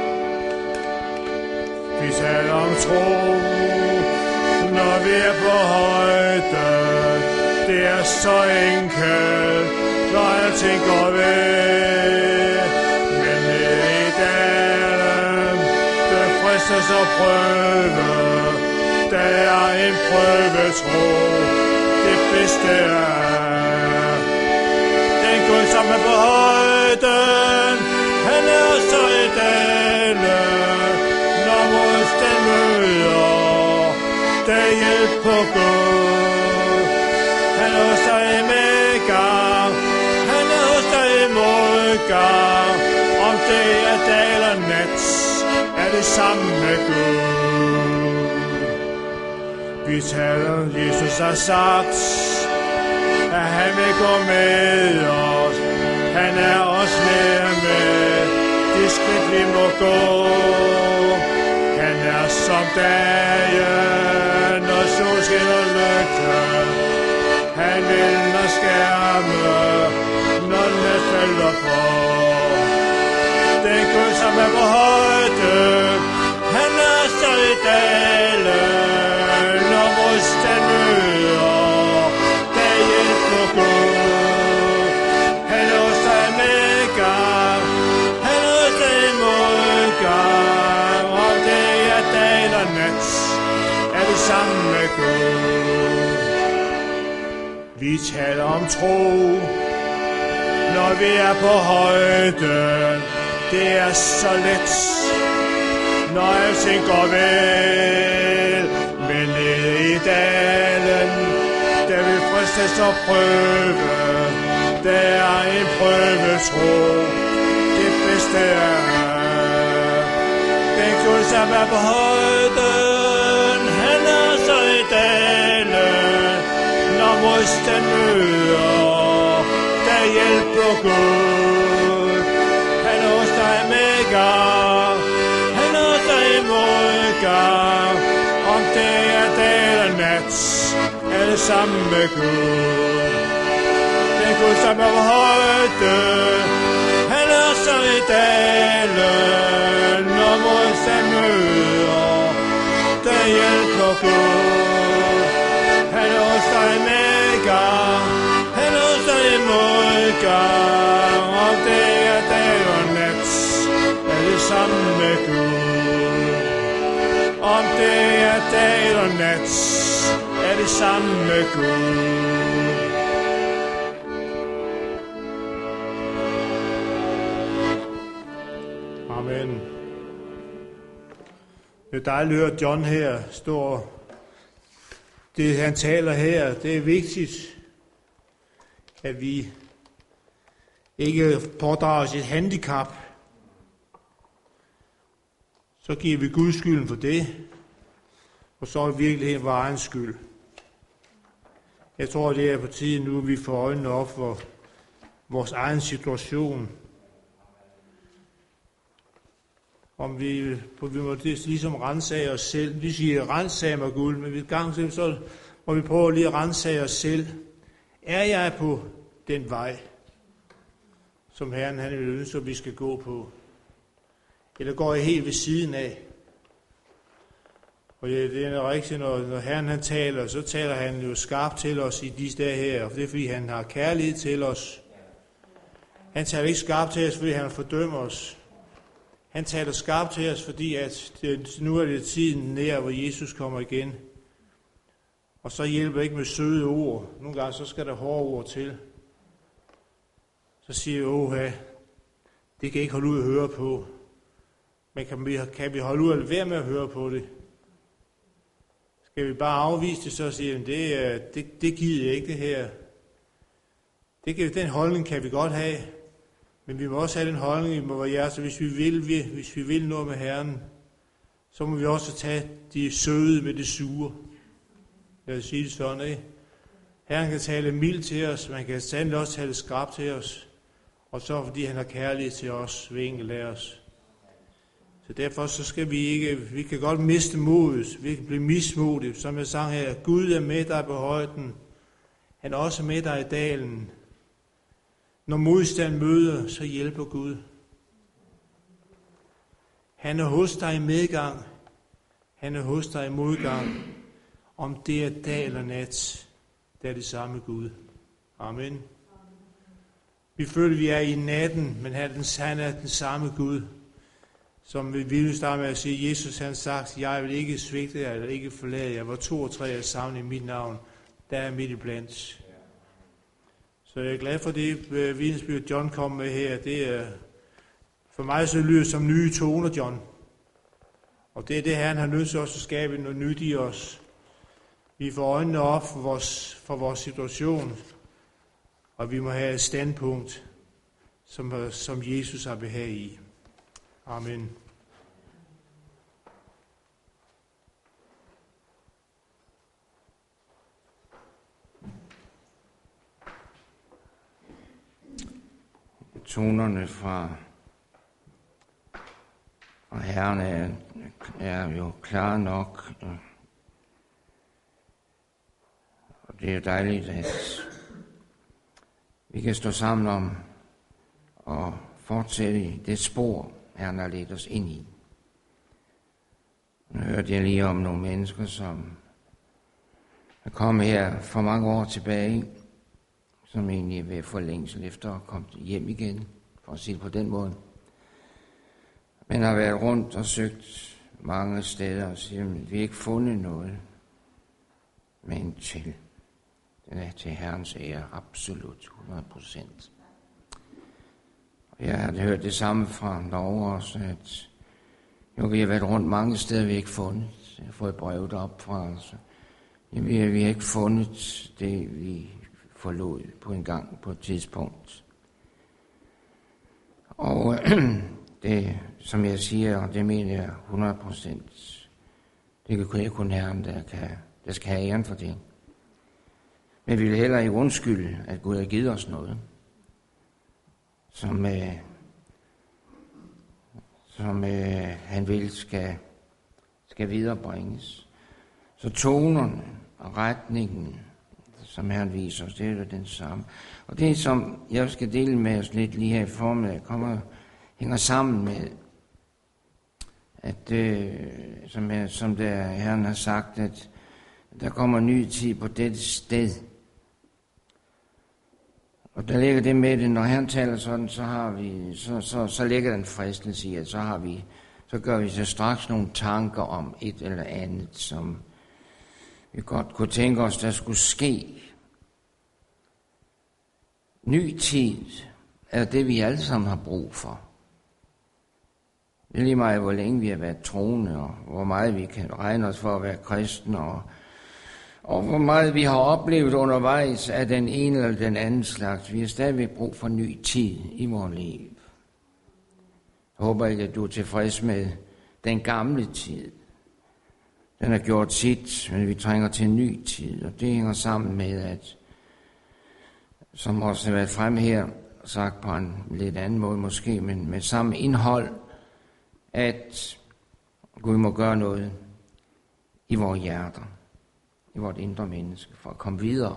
Vi taler om tro, når vi er på højden. Det er så enkelt, når alting går væk. Men nede i dalen, der fristes og prøve. Der er en prøvetro, det bedste er. Den Gud, som er på højden, han er også i dalen. Når modstand møder, der hjælp på Gud. Han er også i medgang, han er hos dig i modgang. Om det er dag eller nat, er det samme med Gud. Vi taler, Jesus har sagt, at han vil gå med os. Han er også med de skridt vi må gå. Han er som dagen, når solskin og lygte. Han vil når skærme, når nat falder på. Den Gud, som er på højden, han er så i dalen. Når modstand møder, der hjælp på Gud. Han er hos dig i medgang, han er hos dig i modgang. Om det er dag eller nat, er det samme med Gud. Vi taler om tro, når vi er på højden. Det er så let, når alting går vel. Men nede i dalen, der vil fristes og prøve. Der er en prøvetro, det bedste er. Den Gud, som er på højden, han er så i dalen. Når modstand møder, der hjælp på Gud. Han er hos dig i medgang, han er hos dig i modgang. Om det er dag eller nat, er det samme med Gud. Den Gud, som er på højde, han er så i dalen, når modstand møder, der hjælper Gud. Han er hos dig i medgang, han er hos dig i modgang, om det er dag og nat, er det samme med Gud. Om det er dag og nat, er det samme med Gud. Amen. Det er dejligt at høre John her står. Det han taler her, det er vigtigt, at vi ikke pådrager os et handicap. Så giver vi Guds skylden for det, og så er i virkeligheden vores egen skyld. Jeg tror, det er på tide nu, vi får øjnene op for vores egen situation. Om vi må ligesom rensage os selv. Vi siger, rensage mig Gud, men ved gang så må vi prøve lige at rensage os selv. Er jeg på den vej, som Herren han vil ønske, at vi skal gå på? Eller går jeg helt ved siden af? Og det er rigtigt, når Herren han taler, så taler han jo skarpt til os i disse dage her, og det er fordi han har kærlighed til os. Han taler ikke skarpt til os, fordi han fordømmer os. Han taler skarpt til os, fordi at nu er det tiden nær, hvor Jesus kommer igen. Og så hjælper det ikke med søde ord. Nogle gange så skal der hårde ord til. Så siger jeg, det kan ikke holde ud at høre på. Men kan vi holde ud at være med at høre på det? Skal vi bare afvise det, så siger det gider jeg ikke det her. Den holdning kan vi godt have. Men vi må også have den holdning, vi må være hjertet, så hvis vi vil noget med Herren, så må vi også tage de søde med det sure. Jeg vil sige det sådan, ikke? Herren kan tale mildt til os, man kan sandelig også tale skarpt til os, og så fordi han har kærlighed til os, ved enkelt af os. Så derfor så skal vi kan godt miste modet, vi kan blive mismodige, som jeg sang her, Gud er med dig på højden, han er også med dig i dalen. Når modstand møder, så hjælper Gud. Han er hos dig i medgang. Han er hos dig i modgang. Om det er dag eller nat, det er det samme Gud. Amen. Vi føler, vi er i natten, men han er den samme Gud. Som vi vil starte med at sige, Jesus han sagt, jeg vil ikke svigte jer, eller ikke forlade jer. Hvor 2 og 3 er sammen i mit navn, der er midt i blandt. Så jeg er glad for det vidnesbyrd, John kom med her. Det er, for mig så lyder som nye toner, John. Og det er det, Herren har nødt til os at skabe noget nyt i os. Vi får øjnene op for vores situation, og vi må have et standpunkt, som Jesus har behag i. Amen. Tonerne fra Herren er jo klare nok, og det er dejligt, at vi kan stå sammen om og fortsætte i det spor, Herren har ledt os ind i. Nu hørte jeg lige om nogle mennesker, som er kommet her for mange år tilbage, som egentlig vil få længsel efter at komme hjem igen, for at sige det på den måde. Men har været rundt og søgt mange steder og siger, at vi har ikke fundet noget. Men den er til Herrens ære, absolut 100%. Og jeg har hørt det samme fra Norge også, at jo, vi har været rundt mange steder, vi har ikke fundet. Jeg har fået brev derop fra os. Vi har ikke fundet det, vi forlod på en gang, på et tidspunkt. Og det, som jeg siger, og det mener jeg 100%, det kan kun Herren, der skal have æren for det. Men vi vil heller ikke undskylde, at Gud har givet os noget, som han vil skal viderebringes. Så tonerne og retningen som Herren viser os, det er jo den samme. Og det, som jeg skal dele med os lidt lige her i formiddag, hænger sammen med, at som der Herren har sagt, at der kommer en ny tid på dette sted. Og der ligger det med det, når Herren taler sådan, så har vi, så ligger den fristelse i, at så gør vi så straks nogle tanker om et eller andet, som vi godt kunne tænke os, der skulle ske. Ny tid er det, vi alle sammen har brug for. Det er lige meget, hvor længe vi har været troende, og hvor meget vi kan regne os for at være kristne, og hvor meget vi har oplevet undervejs af den ene eller den anden slags. Vi har stadigvæk brug for ny tid i vores liv. Jeg håber ikke, at du er tilfreds med den gamle tid. Den har gjort sit, men vi trænger til en ny tid, og det hænger sammen med, at, som også har været frem her, sagt på en lidt anden måde måske, men med samme indhold, at Gud må gøre noget i vores hjerter, i vores indre menneske, for at komme videre.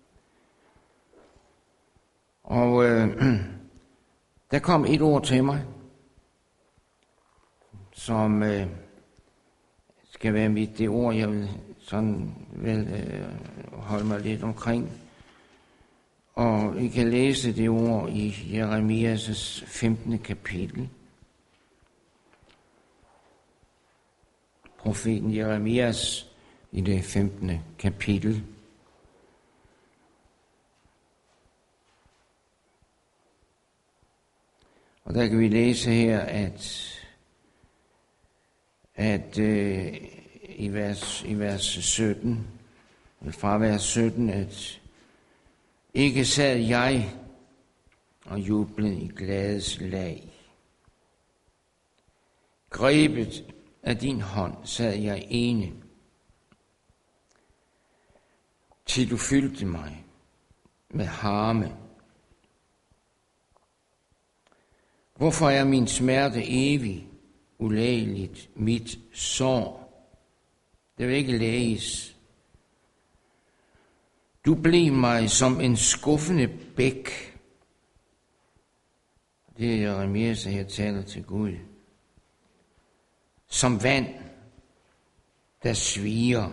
Og der kom et ord til mig, som skal være det ord, jeg vil holde mig lidt omkring. Og I kan læse det ord i Jeremias' 15. kapitel. Profeten Jeremias i det 15. kapitel. Og der kan vi læse her, at i vers 17, fra vers 17, at ikke sad jeg og jublede i glades lag. Grebet af din hånd sad jeg ene, til du fyldte mig med harme. Hvorfor er min smerte evig, ulægeligt mit sår? Det vil ikke læges. Du blev mig som en skuffende bæk. Det er Jeremias, der her taler til Gud. Som vand, der sviger.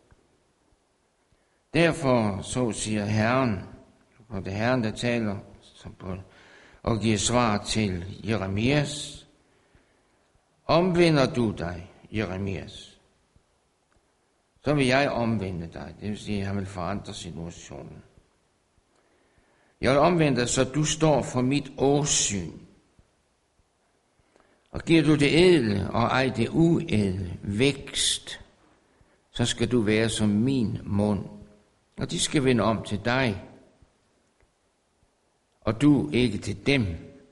Derfor, så siger Herren, og det er Herren, der taler og giver svar til Jeremias. Omvender du dig, Jeremias, så vil jeg omvende dig. Det vil sige, at han vil forandre situationen. Jeg vil omvende dig, så du står for mit åsyn. Og giver du det ædle og ej det uædle vækst, så skal du være som min mund. Og de skal vende om til dig, og du ikke til dem.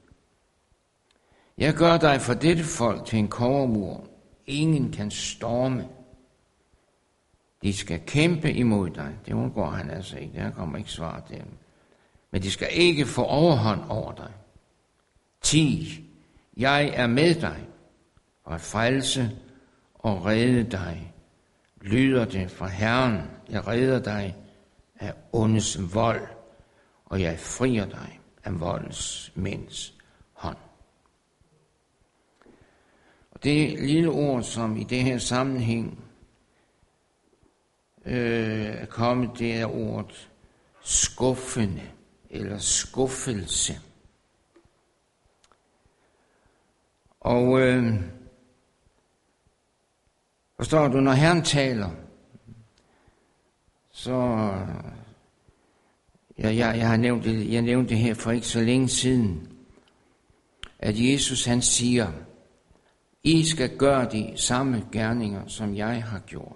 Jeg gør dig for dette folk til en kobbermur. Ingen kan storme. De skal kæmpe imod dig. Det undgår han altså ikke. Der kommer ikke svar til dem. Men de skal ikke få overhånd over dig. Jeg er med dig for at frelse og redde dig. Lyder det fra Herren. Jeg redder dig af ondes vold, og jeg frier dig af voldens mænds hånd. Og det lille ord, som i det her sammenhæng er kommet, det er ordet skuffende eller skuffelse. Og forstår du, når Herren taler, så jeg nævnte det her for ikke så længe siden, at Jesus han siger, I skal gøre de samme gerninger, som jeg har gjort.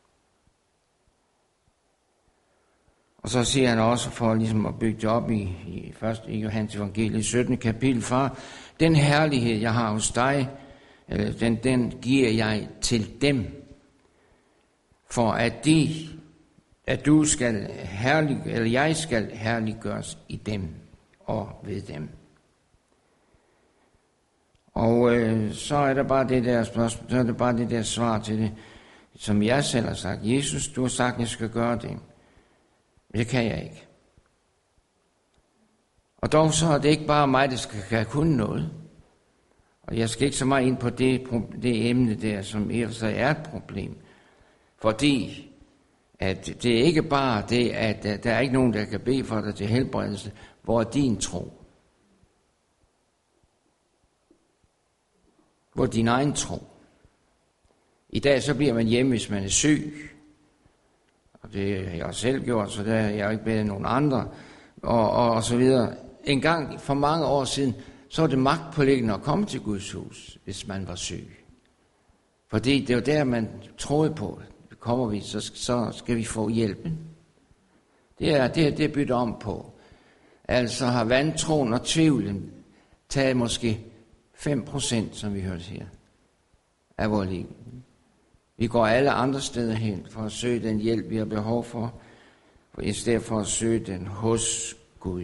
Og så siger han også, for ligesom at bygge det op i Johannes evangelie 17. kapitel, far, den herlighed, jeg har hos dig, den giver jeg til dem, for at du skal jeg skal herliggøres i dem og ved dem. Og så er der bare det der spørgsmål, så er det bare det der svar til det, som jeg selv har sagt. Jesus, du har sagt, at jeg skal gøre det. Men det kan jeg ikke. Og dog så er det ikke bare mig, der skal kunne noget. Og jeg skal ikke så meget ind på det emne der, som i og for sig er et problem. Fordi at det er ikke bare det, at der er ikke nogen, der kan bede for dig til helbredelse. Hvor er din tro? Hvor er din egen tro? I dag så bliver man hjemme, hvis man er syg. Og det har jeg selv gjort, så der har jeg ikke bedt nogen andre. Og så videre. En gang for mange år siden, så var det magtpåliggende at komme til Guds hus, hvis man var syg. Fordi det var der, man troede på. Kommer vi, så skal vi få hjælpen. Det er byttet om på. Altså har vantroen og tvivlen taget måske 5%, som vi hørte her, af vores liv. Vi går alle andre steder hen for at søge den hjælp, vi har behov for, i stedet for at søge den hos Gud.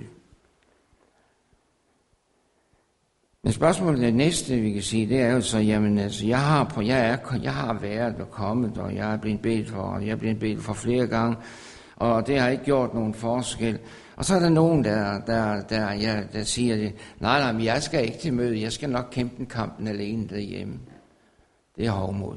Men spørgsmålet det næste, vi kan sige, det er jo så, jamen altså, jeg har været og kommet, og jeg er blevet bedt for, og jeg er blevet bedt for flere gange, og det har ikke gjort nogen forskel. Og så er der nogen, der siger det, nej, men jeg skal ikke til møde, jeg skal nok kæmpe den kampen alene derhjemme. Det er hovmod.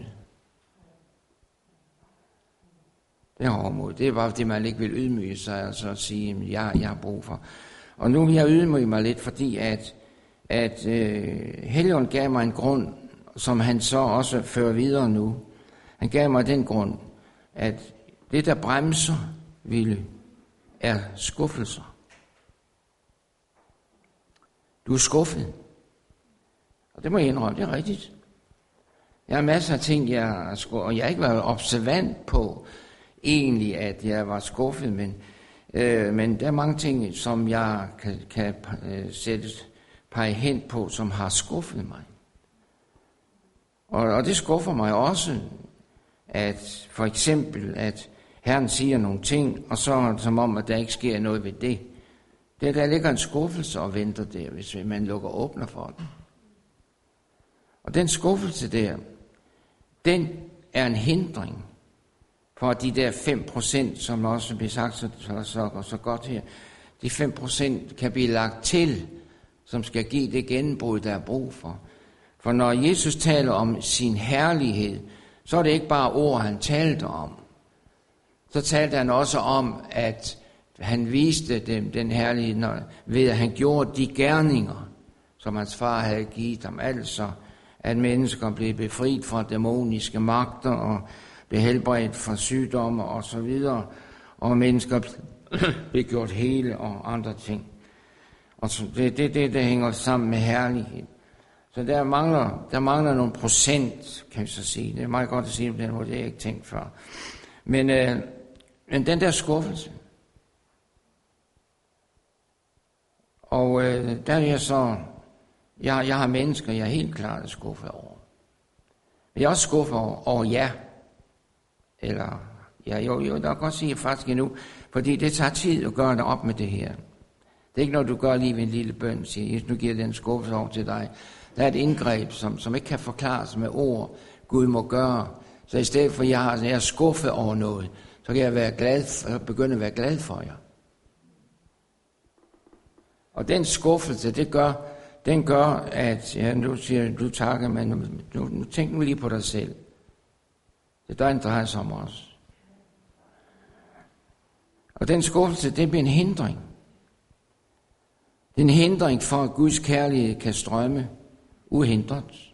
Det er hovmod. Det er bare det, man ikke vil ydmyge sig, altså at sige, jeg har brug for. Og nu vil jeg ydmyge mig lidt, fordi at Helligånden gav mig en grund, som han så også fører videre nu. Han gav mig den grund, at det, der bremser, er skuffelser. Du er skuffet. Og det må jeg indrømme, det er rigtigt. Jeg har masser af ting, og jeg har ikke været observant på, egentlig, at jeg var skuffet, men der er mange ting, som jeg kan pege hen på, som har skuffet mig. Og det skuffer mig også, at for eksempel, at Herren siger nogle ting, og så er det som om, at der ikke sker noget ved det. Der ligger en skuffelse og venter der, hvis man lukker åbner for den. Og den skuffelse der, den er en hindring for de der 5%, som også bliver sagt så godt her. De 5% kan blive lagt til, som skal give det gennembrud, der er brug for. For når Jesus taler om sin herlighed, så er det ikke bare ord, han talte om. Så talte han også om, at han viste dem den herlighed, ved at han gjorde de gerninger, som hans far havde givet ham. Altså, at mennesker blev befriet fra dæmoniske magter og blev helbredt fra sygdomme og så videre. Og mennesker blev gjort hele og andre ting. Og så det hænger sammen med herlighed. Så der mangler nogle procent, kan vi så sige. Det er meget godt at sige på den måde, det har jeg ikke tænkt før. Men den der skuffelse. Og der er jeg så, jeg har mennesker, jeg er helt klart skuffet over. Jeg er også skuffet over jer. Eller, ja, jo, der kan godt sige faktisk endnu, fordi det tager tid at gøre det op med det her. Det er ikke noget, du gør lige ved en lille bøn, siger, nu giver den skuffelse over til dig. Der er et indgreb, som ikke kan forklares med ord, Gud må gøre. Så i stedet for, at jeg er skuffet over noget, så kan jeg begynde at være glad for jer. Og den skuffelse, den gør, at, ja, nu siger du takker, men nu tænk nu lige på dig selv. Det der drejer sig om os. Og den skuffelse, det bliver en hindring. Det er en hindring for, at Guds kærlighed kan strømme uhindret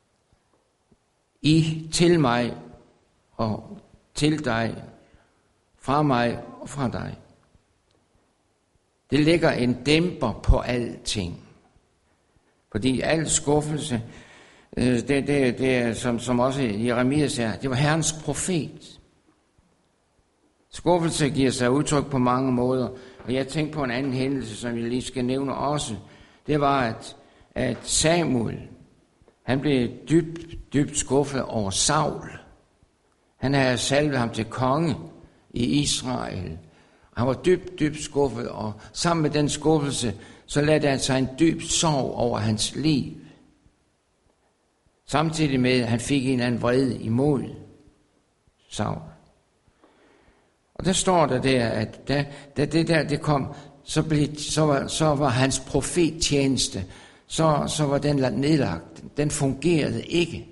til mig og til dig, fra mig og fra dig. Det lægger en dæmper på alting. Fordi al skuffelse, det er, som også Jeremia siger, det var Herrens profet. Skuffelse giver sig udtryk på mange måder, og jeg tænkte på en anden hændelse, som jeg lige skal nævne også. Det var, at Samuel, han blev dybt skuffet over Saul. Han havde salvet ham til konge i Israel. Han var dybt skuffet, og sammen med den skuffelse, så lagde han sig en dyb sorg over hans liv. Samtidig med, at han fik en eller anden vrede imod Saul. Og der står der, at da det der det kom, så var hans profettjeneste, så var den nedlagt. Den fungerede ikke.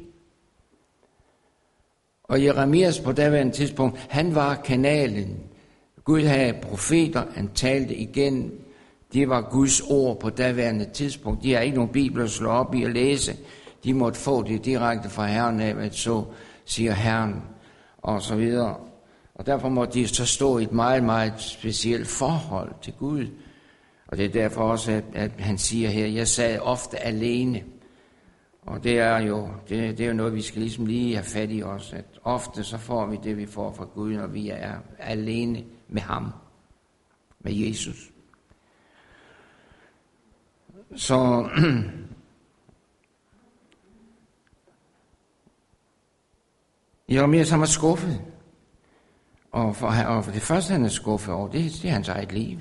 Og Jeremias på daværende tidspunkt, han var kanalen. Gud havde profeter, han talte igen. Det var Guds ord på daværende tidspunkt. De har ikke nogen bibler at slå op i og læse. De måtte få det direkte fra Herren af, at så siger Herren, og så videre. Og derfor måtte de så stå i et meget, meget specielt forhold til Gud. Og det er derfor også, at han siger her, jeg sad ofte alene. Og det er jo noget, vi skal ligesom lige have fat i os, at ofte så får vi det, vi får fra Gud, når vi er alene med ham, med Jesus. Så Jeremias han var skuffet, og for det første han er skuffet over, det er hans eget liv.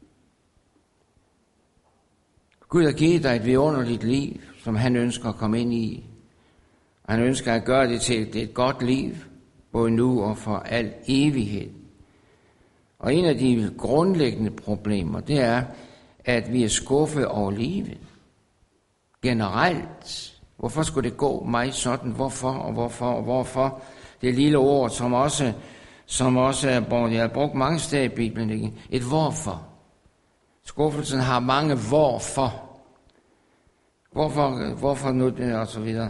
Gud har givet dig et vidunderligt liv, som han ønsker at komme ind i. Han ønsker at gøre det til et godt liv, både nu og for al evighed. Og en af de grundlæggende problemer, det er, at vi er skuffet over livet. Generelt. Hvorfor skulle det gå mig sådan? Hvorfor? Det lille ord, som også er brugt mange steder i Bibelen. Ikke? Et hvorfor. Skuffelsen har mange hvorfor. Hvorfor nu det, og så videre.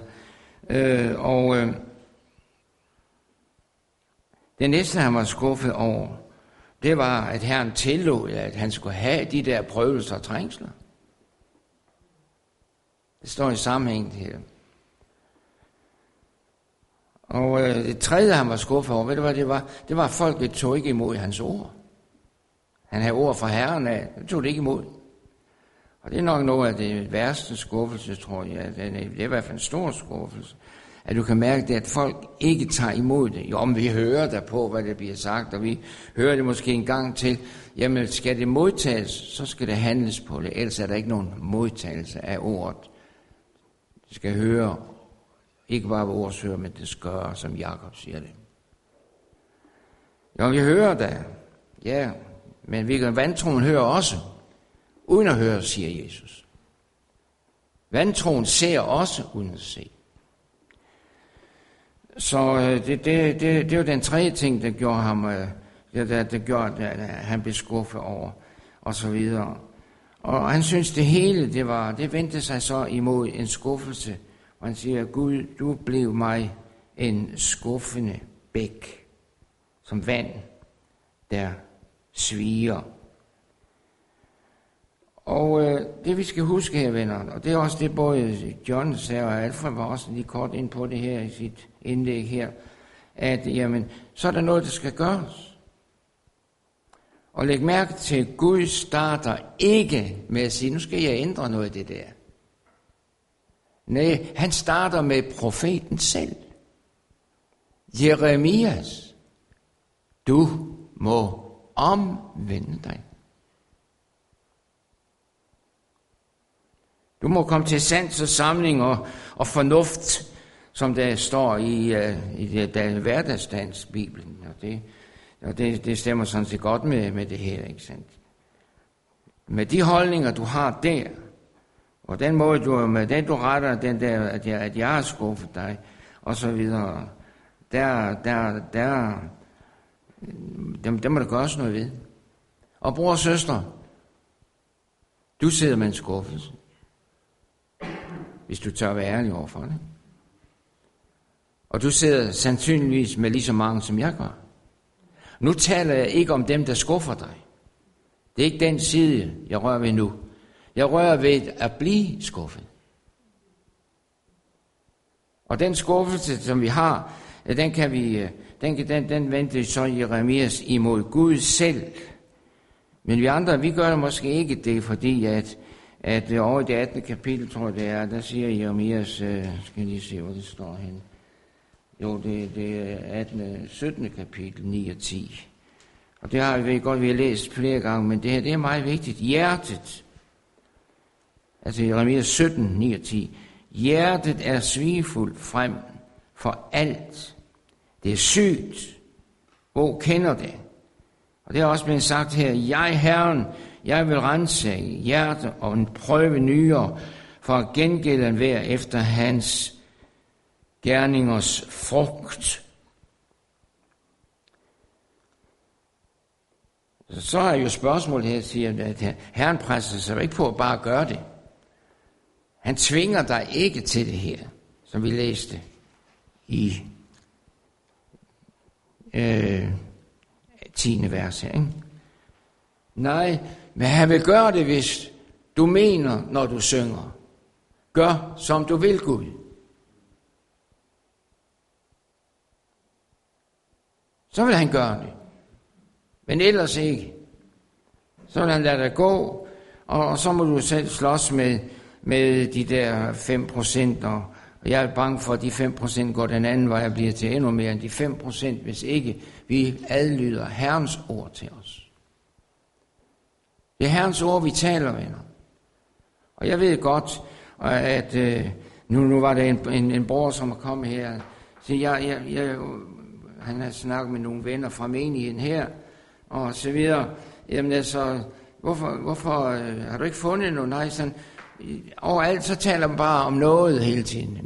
Det næste, han var skuffet over, det var, at Herren tillod, at han skulle have de der prøvelser og trængsler. Det står i sammenhæng her. Og det tredje, han var skuffet over, ved du hvad det var? Det var, at folket tog ikke imod hans ord. Han havde ord fra Herren af, det tog det ikke imod. Og det er nok noget af det værste skuffelse, tror jeg. Det er i hvert fald en stor skuffelse. At du kan mærke det, at folk ikke tager imod det. Jo, om vi hører der på, hvad det bliver sagt, og vi hører det måske en gang til. Jamen, skal det modtages, så skal det handles på det. Ellers er der ikke nogen modtagelse af ordet. Det skal høre, ikke bare ordet hører, men det skal gøre, som Jakob siger det. Jo, vi hører der. Ja, men vi kan vantroen høre også. Uden at høre, siger Jesus. Vantroen ser også uden at se. Så det var den tredje ting, der gjorde ham, der gjorde, at han blev skuffet over, og så videre. Og han synes det hele, det vendte sig så imod en skuffelse. Og han siger, Gud, du blev mig en skuffende bæk, som vand, der sviger. Og det vi skal huske her, venner, og det er også det både John sagde, og Alfred var også lige kort ind på det her i sit indlæg her, at jamen, så er der noget, der skal gøres. Og læg mærke til, at Gud starter ikke med at sige, nu skal jeg ændre noget af det der. Nej, han starter med profeten selv. Jeremias, du må omvende dig. Du må komme til sans og samling og fornuft, som der står i hverdagsdagens Bibelen. Og det stemmer sådan set godt med det her, ikke sandt? Med de holdninger, du har der, og den måde, med den du retter, den der, at jeg har skuffet dig, og så videre, der må der gøres noget ved. Og bror og søster, du sidder med en skuffelse, hvis du tør være ærlig overfor det. Og du sidder sandsynligvis med lige så mange, som jeg gør. Nu taler jeg ikke om dem, der skuffer dig. Det er ikke den side, jeg rører ved nu. Jeg rører ved at blive skuffet. Og den skuffelse, som vi har, den vendte så Jeremias imod Gud selv. Men vi andre, vi gør det måske ikke det, fordi at over i det 18. kapitel, tror jeg det er, der siger Jeremias, skal jeg lige se, hvor det står henne. Jo, det er 17. kapitel, 9 og 10. Og det har vi godt, vi har læst flere gange, men det er meget vigtigt. Hjertet, altså Jeremias 17, 9 og 10. Hjertet er svigefuldt frem for alt. Det er sygt. Hvor kender det? Og det er også blevet sagt her, jeg Herren, jeg vil ransage hjerte og en prøve nyere, for at gengælde enhver efter hans gerningers frugt. Så er jo spørgsmålet her, siger, at Herren presser sig ikke på at bare gøre det. Han tvinger dig ikke til det her, som vi læste i 10. vers her. Ikke? Nej, men han vil gøre det, hvis du mener, når du synger. Gør, som du vil, Gud. Så vil han gøre det. Men ellers ikke. Så vil han lade dig gå, og så må du selv slås med de der 5%, og jeg er bange for, at de 5% går den anden vej og bliver til endnu mere end de 5%, hvis ikke vi adlyder Herrens ord til os. Det er Herrens ord, vi taler, venner. Og jeg ved godt, at nu var der en bror, som er kommet her. Så han har snakket med nogle venner fra menigheden her, og så videre. Jamen altså, hvorfor har du ikke fundet noget? Nej, sådan, overalt så taler man bare om noget hele tiden.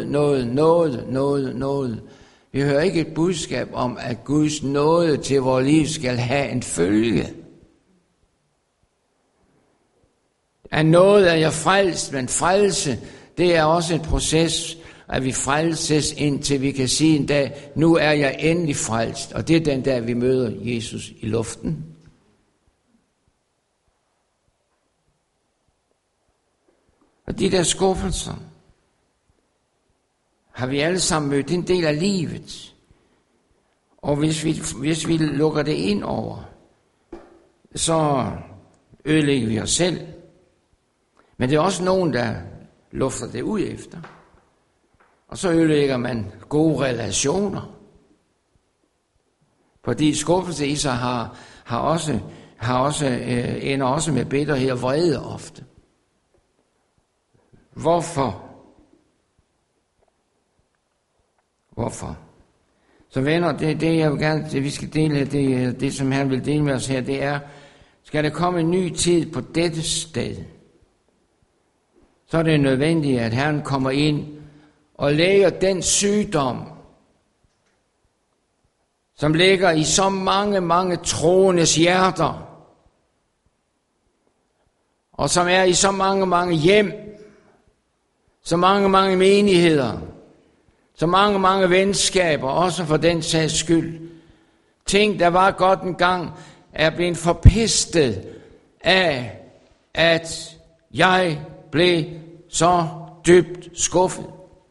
Noget. Vi hører ikke et budskab om, at Guds nåde til vores liv skal have en følge. Af noget er jeg frelst, men frelse, det er også en proces, at vi frelses, indtil vi kan sige en dag, nu er jeg endelig frelst. Og det er den dag, vi møder Jesus i luften. Og de der skuffelser har vi alle sammen mødt. Det er en del af livet. Og hvis vi lukker det ind over, så ødelægger vi os selv. Men det er også nogen, der lufter det ud efter. Og så ødelægger man gode relationer. Fordi skuffelse i sig ender også med bitterhed og vrede ofte. Hvorfor? Så venner, det jeg vil gerne, det vi skal dele her, det som han vil dele med os her, det er, skal der komme en ny tid på dette sted, så er det nødvendigt, at Herren kommer ind og læger den sygdom, som ligger i så mange troendes hjerter, og som er i så mange hjem, så mange menigheder, så mange venskaber, også for den sags skyld. Ting, der var godt en gang, er blevet forpestet af, at jeg blev så dybt skuffet.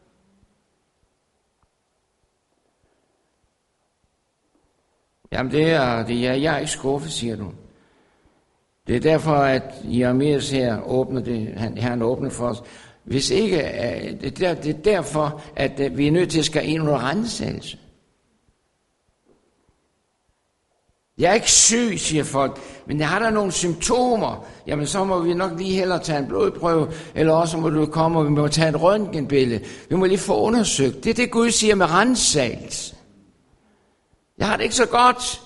Jamen jeg er ikke skuffet, siger du. Det er derfor, at Jeremias her åbner det, han åbner for os. Hvis ikke, det er derfor, at vi er nødt til at skal ind under rensagelse. Jeg er ikke syg, siger folk, men jeg har der nogle symptomer. Jamen så må vi nok lige hellere tage en blodprøve, eller også må du komme, og vi må tage et røntgenbillede. Vi må lige få undersøgt. Det er det, Gud siger med rensagelse. Jeg har det ikke så godt.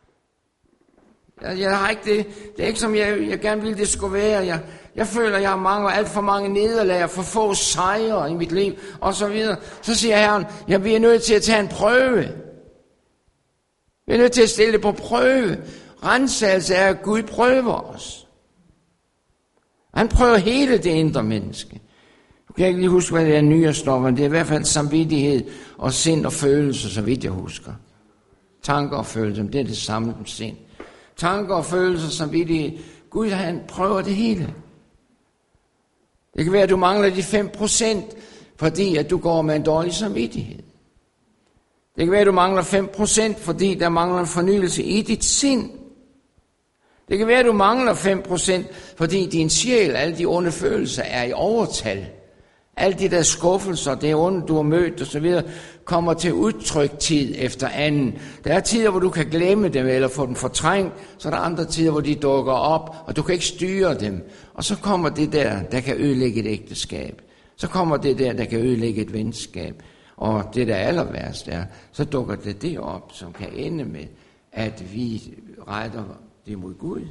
Jeg har ikke det. Det er ikke som jeg gerne ville det skulle være. Jeg føler, jeg har alt for mange nederlag, for få sejre i mit liv, og så videre. Så siger Herren, vi er nødt til at tage en prøve. Vi er nødt til at stille det på prøve. Rensagelse er, at Gud prøver os. Han prøver hele det indre menneske. Du kan ikke lige huske, hvad det er nye står, men det er i hvert fald samvittighed og sind og følelser, så vidt jeg husker. Tanker og følelser, det er det samme som sind. Tanker og følelser, samvittighed. Gud, han prøver det hele. Det kan være, at du mangler de 5%, fordi at du går med en dårlig samvittighed. Det kan være, at du mangler 5%, fordi der mangler en fornyelse i dit sind. Det kan være, at du mangler 5%, fordi din sjæl, alle de onde følelser, er i overtal. Alle de der skuffelser, det onde, du har mødt osv., kommer til udtryk tid efter anden. Der er tider, hvor du kan glemme dem eller få dem fortrængt, så er der andre tider, hvor de dukker op, og du kan ikke styre dem. Og så kommer det der kan ødelægge et ægteskab. Så kommer det der kan ødelægge et venskab. Og det der aller værste er, så dukker det op, som kan ende med, at vi retter det mod Gud.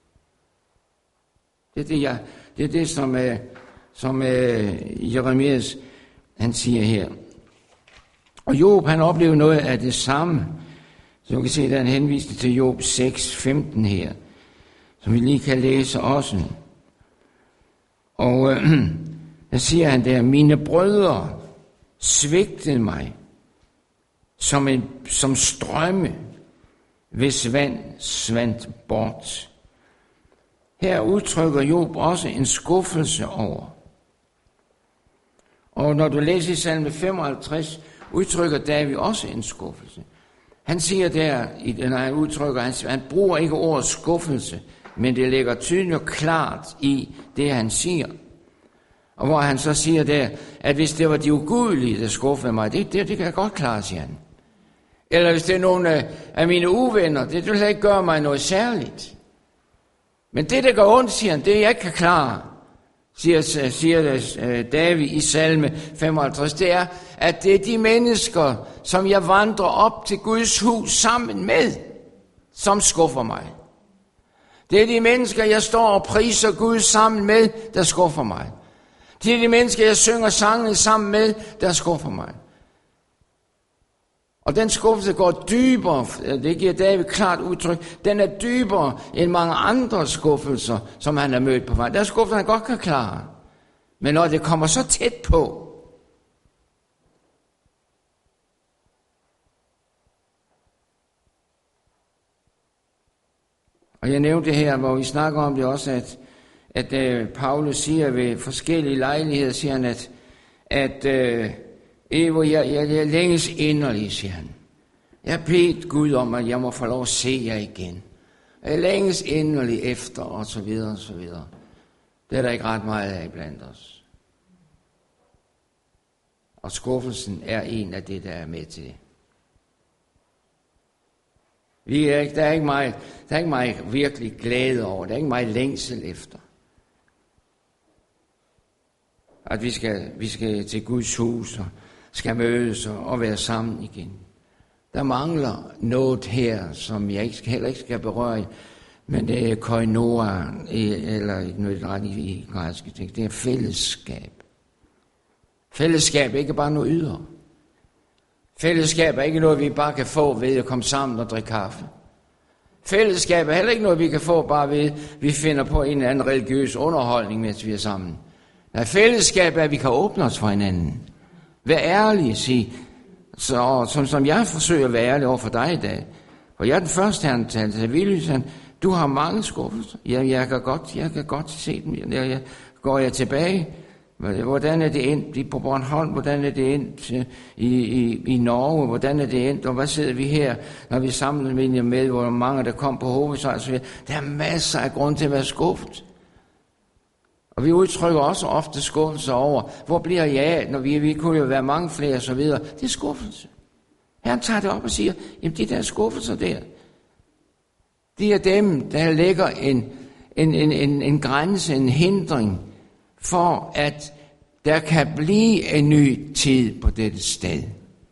Det er det, som Jeremias han siger her. Og Job, han oplevede noget af det samme. Så du kan se, der er en henvisning til Job 6:15 her, som vi lige kan læse også. Og der siger han der, mine brødre svigtede mig som strømme, hvis vand svandt bort. Her udtrykker Job også en skuffelse over. Og når du læser i salme 55, udtrykker David også en skuffelse. Han siger der, når han udtrykker, han bruger ikke ordet skuffelse, men det ligger tydeligt og klart i det, han siger. Og hvor han så siger der, at hvis det var de ugudelige, der skuffede mig, det kan jeg godt klare, siger han. Eller hvis det er nogle af mine uvenner, det vil ikke gøre mig noget særligt. Men det, der går ondt, siger han, det jeg ikke kan klare, siger David i salme 55, det er, at det er de mennesker, som jeg vandrer op til Guds hus sammen med, som skuffer mig. Det er de mennesker, jeg står og priser Gud sammen med, der skuffer mig. Det er de mennesker, jeg synger sangen sammen med, der skuffer mig. Og den skuffelse går dybere, det giver David klart udtryk, den er dybere end mange andre skuffelser, som han har mødt på vej. Der er skuffelser, han godt kan klare. Men når det kommer så tæt på, og jeg nævnte det her, hvor vi snakker om det også, at Paulus siger ved forskellige lejligheder, siger han, at Evo, jeg længes inderligt, siger han. Jeg bedt Gud om, at jeg må få lov at se jer igen. Jeg længes inderligt efter, og så videre, og så videre. Det er der ikke ret meget af blandt os. Og skuffelsen er en af det, der er med til det. Der er ikke meget virkelig glæde over, der er ikke meget længsel efter. At vi skal til Guds hus og skal mødes og være sammen igen. Der mangler noget her, som jeg heller ikke skal berøre, men det er koinoa, eller noget ret i græske tekst. Det er fællesskab. Fællesskab er ikke bare noget ydre. Fællesskab er ikke noget, vi bare kan få ved at komme sammen og drikke kaffe. Fællesskab er heller ikke noget, vi kan få bare ved, vi finder på en eller anden religiøs underholdning, mens vi er sammen. Nej, fællesskab er, at vi kan åbne os for hinanden. Vær ærlig, sig. Som jeg forsøger at være ærlig over for dig i dag. For jeg er den første, han talte til Vilhelm. Du har mange skuffelser. Jeg kan godt se dem. Går jeg tilbage? Hvordan er det endt på Bornholm? Hvordan er det endt i Norge? Hvordan er det endt? Og hvad sidder vi her, når vi samler med, hvor mange der kom på hovedsøj? Der er masser af grund til at være skuffet. Og vi udtrykker også ofte skuffelse over, hvor bliver jeg af, når vi kunne jo være mange flere og så videre. Det er skuffelse. Herren tager det op og siger, jamen de der skuffelser der, det er dem, der lægger en grænse, en hindring, for at der kan blive en ny tid på dette sted.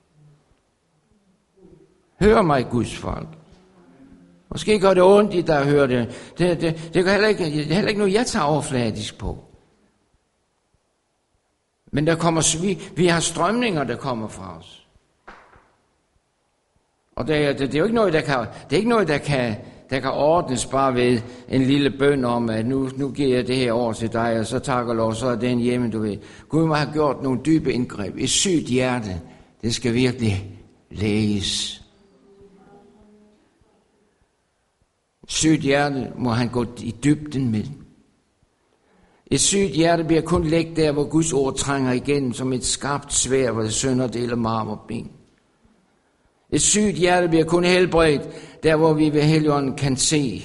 Hør mig, Guds folk. Måske gør det ondt i dig at høre det. Det er heller ikke noget, jeg tager overfladisk på. Men der kommer, vi har strømninger, der kommer fra os. Og det er jo ikke noget, der kan ordnes bare ved en lille bøn om, at nu giver jeg det her over til dig, og så takker lov, så er den hjemme, du ved. Gud må have gjort nogle dybe indgreb. Et sygt hjerte, det skal virkelig læges. Sygt hjerte må han gå i dybden med. Et sygt hjerte bliver kun lægt der, hvor Guds ord trænger igennem, som et skarpt sværd, hvor det sønderdeler marm og ben. Et sygt hjerte bliver kun helbredt, der hvor vi ved Helligånden kan se,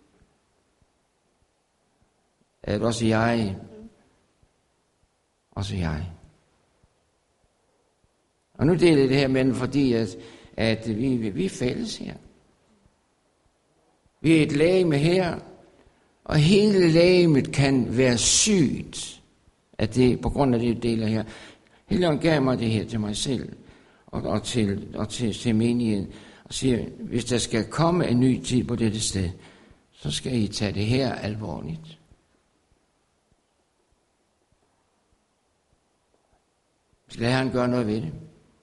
at også jeg. Og nu deler det her med den, fordi at vi er fælles her. Vi er et legeme her, og hele legemet kan være sygt af det, på grund af det, vi deler her. Helligånden gav mig det her til mig selv og til menigheden. og siger, hvis der skal komme en ny tid på dette sted, så skal I tage det her alvorligt. Så lad han gøre noget ved det.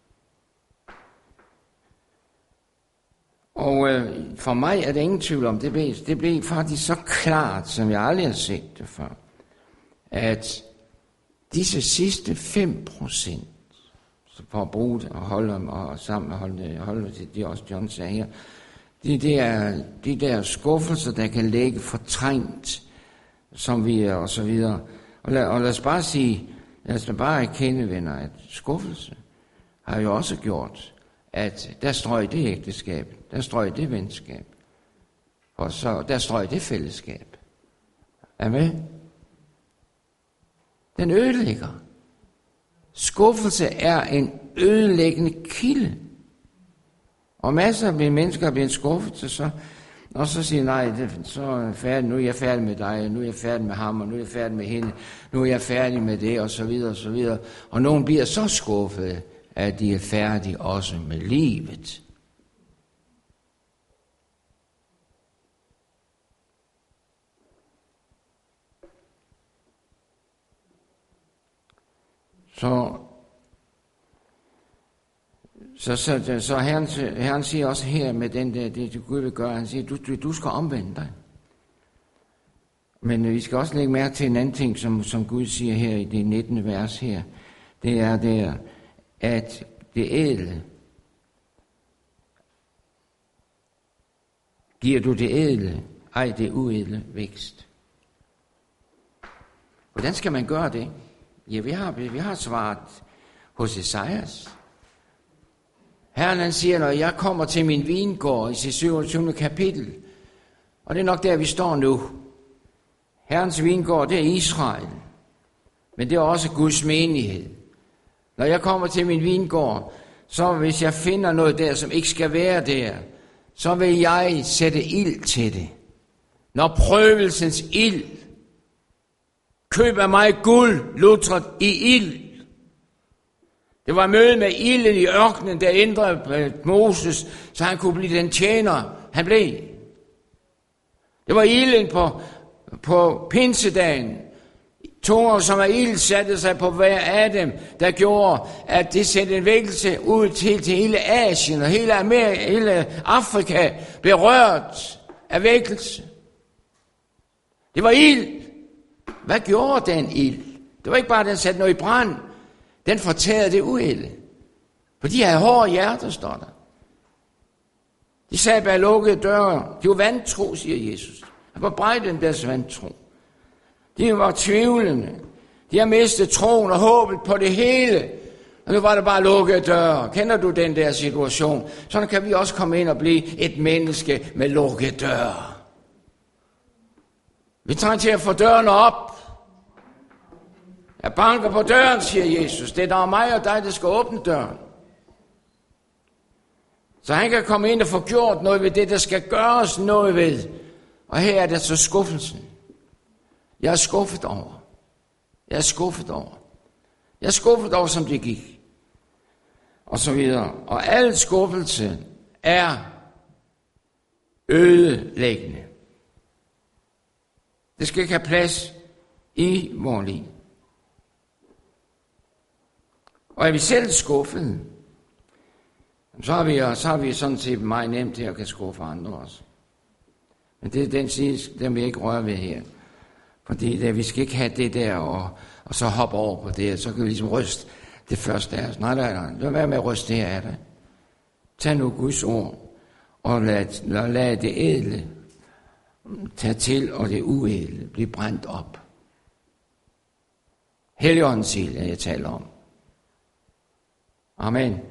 Og for mig er der ingen tvivl om, det blev faktisk så klart, som jeg aldrig har set det før, at disse sidste 5%, så for at bruge det og holde dem og sammen holde til det også John sagde her, de der skuffelser, der kan ligge fortrængt, som vi er og så videre. Og lad os bare sige, lad os bare erkende, venner, at skuffelse har jo også gjort, at der strøg det ægteskab, der strøg det venskab, og så der strøg det fællesskab. Amen. Den ødelægger. Skuffelse er en ødelæggende kilde. Og masser af mennesker bliver skuffet, og så siger nej, så er jeg færdig, nu er jeg færdig med dig, nu er jeg færdig med ham, og nu er jeg færdig med hende, nu er jeg færdig med det, og så videre, og så videre. Og nogen bliver så skuffede, at de er færdige også med livet. Så Herren siger også her med den der, det Gud vil gøre, han siger, du skal omvende dig. Men vi skal også lægge mærke til en anden ting, som Gud siger her i det 19. vers her. Det er der, at det ædle, giver du det ædle, ej det uædle vækst. Hvordan skal man gøre det? Ja, vi har svaret hos Esajas. Herren han siger, når jeg kommer til min vingård i sit 27. kapitel, og det er nok der, vi står nu. Herrens vingård, det er Israel, men det er også Guds menighed. Når jeg kommer til min vingård, så hvis jeg finder noget der, som ikke skal være der, så vil jeg sætte ild til det. Når prøvelsens ild, køb af mig guld, lutret i ild. Det var mødet med ilden i ørkenen, der ændrede Moses, så han kunne blive den tjener, han blev. Det var ilden på pinsedagen. Tunger, som af ild satte sig på hver af dem, der gjorde, at det sendte en vækkelse ud til hele Asien og hele Afrika berørt af vækkelse. Det var ild. Hvad gjorde den ild? Det var ikke bare, at den satte noget i brand. Den fortærede det uælde. For de havde hårde hjerter, står der. De sad bag lukkede døre. De var vantro, siger Jesus. Han var brejden deres vantro. De var tvivlende. De har mistet troen og håbet på det hele. Og nu var det bare lukkede døre. Kender du den der situation? Sådan kan vi også komme ind og blive et menneske med lukkede døre. Vi trænger til at få dørene op. Jeg banker på døren, siger Jesus. Det er der mig og dig, der skal åbne døren. Så han kan komme ind og få gjort noget ved det, der skal gøres noget ved. Og her er det så skuffelsen. Jeg er skuffet over. Jeg er skuffet over, som det gik. Og så videre. Og al skuffelse er ødelæggende. Det skal ikke have plads i vores liv. Og er vi selv skuffede, så har vi sådan set meget nemt til at kan skuffe andre også. Men det er den side, den vil jeg ikke røre ved her. Fordi vi skal ikke have det der, og så hoppe over på det, så kan vi ligesom ryste det første af os. Nej. Lad være med at ryste det her af dig. Tag nu Guds ord, og lad det ædle tage til, og det uædle blive brændt op. Helligåndens ild, jeg taler om. Amen.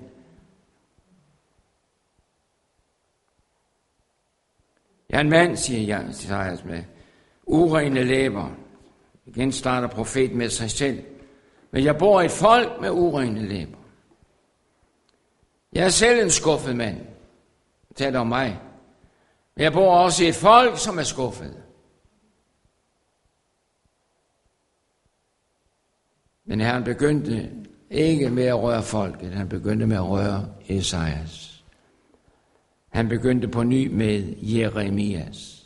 Jeg er en mand, siger Esajas med urene læber. Igen starter profeten med sig selv. Men jeg bor i et folk med urene læber. Jeg er selv en skuffet mand. Jeg taler om mig. Men jeg bor også i et folk, som er skuffet. Men Herren begyndte ikke med at røre folket, han begyndte med at røre Esajas. Han begyndte på ny med Jeremias.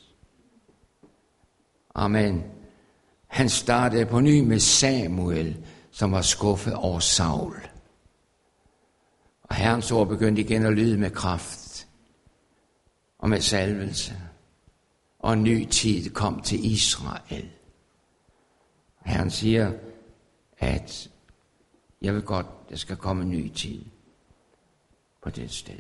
Amen. Han startede på ny med Samuel, som var skuffet over Saul. Og Herrens ord begyndte igen at lyde med kraft og med salvelse. Og en ny tid kom til Israel. Herren siger, at jeg vil godt, der skal komme en ny tid på det sted.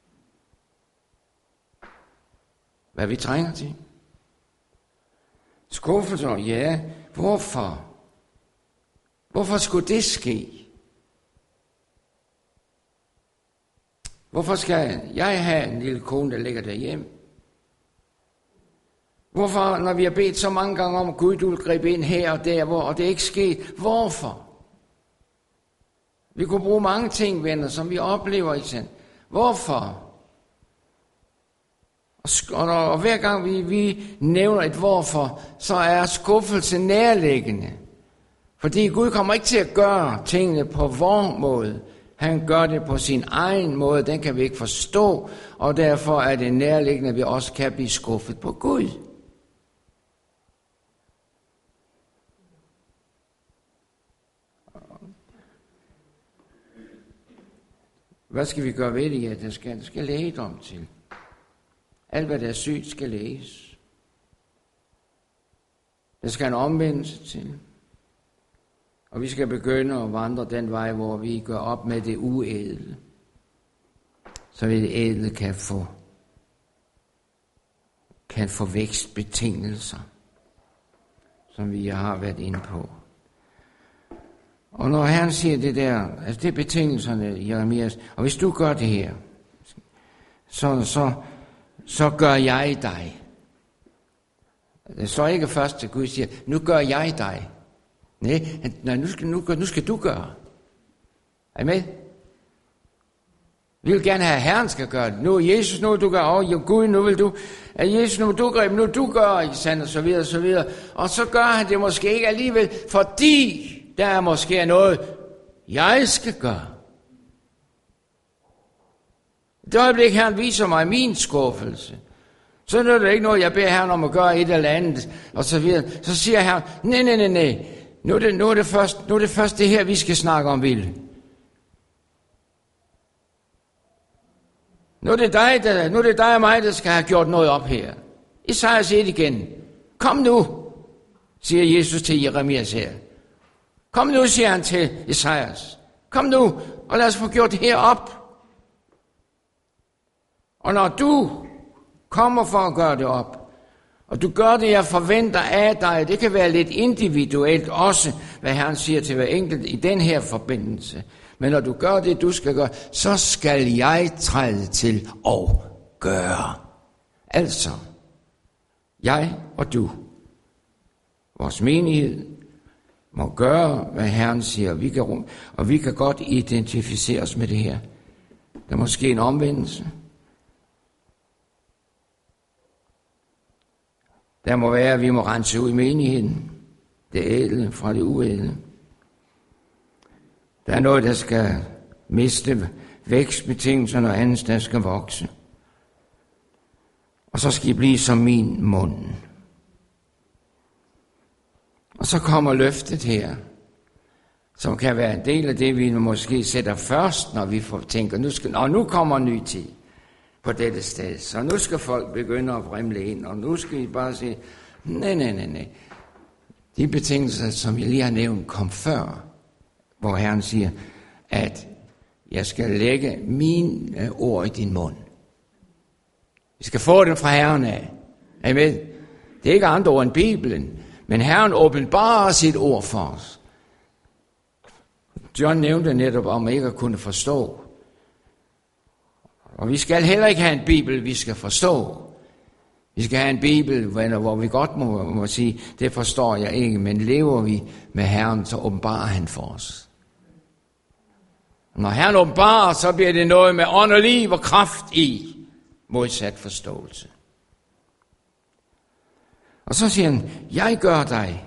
Hvad vi trænger til? Skuffelser, ja. Hvorfor? Hvorfor skulle det ske? Hvorfor skal jeg have en lille kone, der ligger derhjemme? Hvorfor, når vi har bedt så mange gange om, at Gud, du vil gribe ind her og der, og det er ikke sket? Hvorfor? Vi kunne bruge mange ting, venner, som vi oplever i sind. Hvorfor? Og hver gang vi nævner et hvorfor, så er skuffelse nærliggende. Fordi Gud kommer ikke til at gøre tingene på vor måde. Han gør det på sin egen måde, den kan vi ikke forstå, og derfor er det nærliggende, at vi også kan blive skuffet på Gud. Hvad skal vi gøre ved det? Ja, der skal lægedom til. Alt, hvad der er sygt, skal læges. Der skal en omvendelse til. Og vi skal begynde at vandre den vej, hvor vi gør op med det uædle. Så det ædle kan få vækstbetingelser, som vi har været inde på. Og når Herren siger det der, altså det er betingelserne, Jeremias, og hvis du gør det her, så gør jeg dig. Det står ikke først til Gud siger, nu gør jeg dig. Nej, nu skal du gøre. Er I med? Vi vil gerne have, at Herren skal gøre det. Nu er Jesus, nu du gør, Gud, nu vil du. Er Jesus, nu du gør, nu du gør, ikke sandt, og så videre, og så videre. Og så gør han det måske ikke alligevel, fordi der er måske noget, jeg skal gøre. Det øjeblik, Herren viser mig min skuffelse, så er det ikke noget, jeg beder Herren om at gøre et eller andet, og så videre. Så siger Herren, nej. Nu er det først det her, vi skal snakke om, Ville. Nu er det dig og mig, der skal have gjort noget op her. Esajas 1 igen. Kom nu, siger Jesus til Jeremias her. Kom nu, siger han til Esajas. Kom nu, og lad os få gjort det her op. Og når du kommer for at gøre det op, og du gør det, jeg forventer af dig, det kan være lidt individuelt også, hvad Herren siger til hver enkelt i den her forbindelse. Men når du gør det, du skal gøre, så skal jeg træde til og gøre. Altså, jeg og du, vores menighed, må gøre, hvad Herren siger, og vi kan godt identificere os med det her. Der er måske en omvendelse. Der må være, at vi må rense ud i menigheden. Det ædle fra det uædle. Der er noget, der skal miste vækstbetingelserne, og andet, der skal vokse. Og så skal I blive som min mund. Og så kommer løftet her, som kan være en del af det, vi måske sætter først, når vi tænker, nu kommer en ny tid på dette sted. Så nu skal folk begynde at vrimle ind, og nu skal I bare sige, nej. De betingelser, som jeg lige har nævnt, kom før, hvor Herren siger, at jeg skal lægge mine ord i din mund. Vi skal få dem fra Herren af. Er I med? Det er ikke andre ord end Bibelen, men Herren åbenbarer sit ord for os. John nævnte netop om ikke at kunne forstå. Og vi skal heller ikke have en bibel, vi skal forstå. Vi skal have en bibel, hvor vi godt må sige, det forstår jeg ikke, men lever vi med Herren, så åbenbarer han for os. Når Herren åbenbarer, så bliver det noget med ånd og liv og kraft i, modsat forståelse. Og så siger han, jeg gør dig.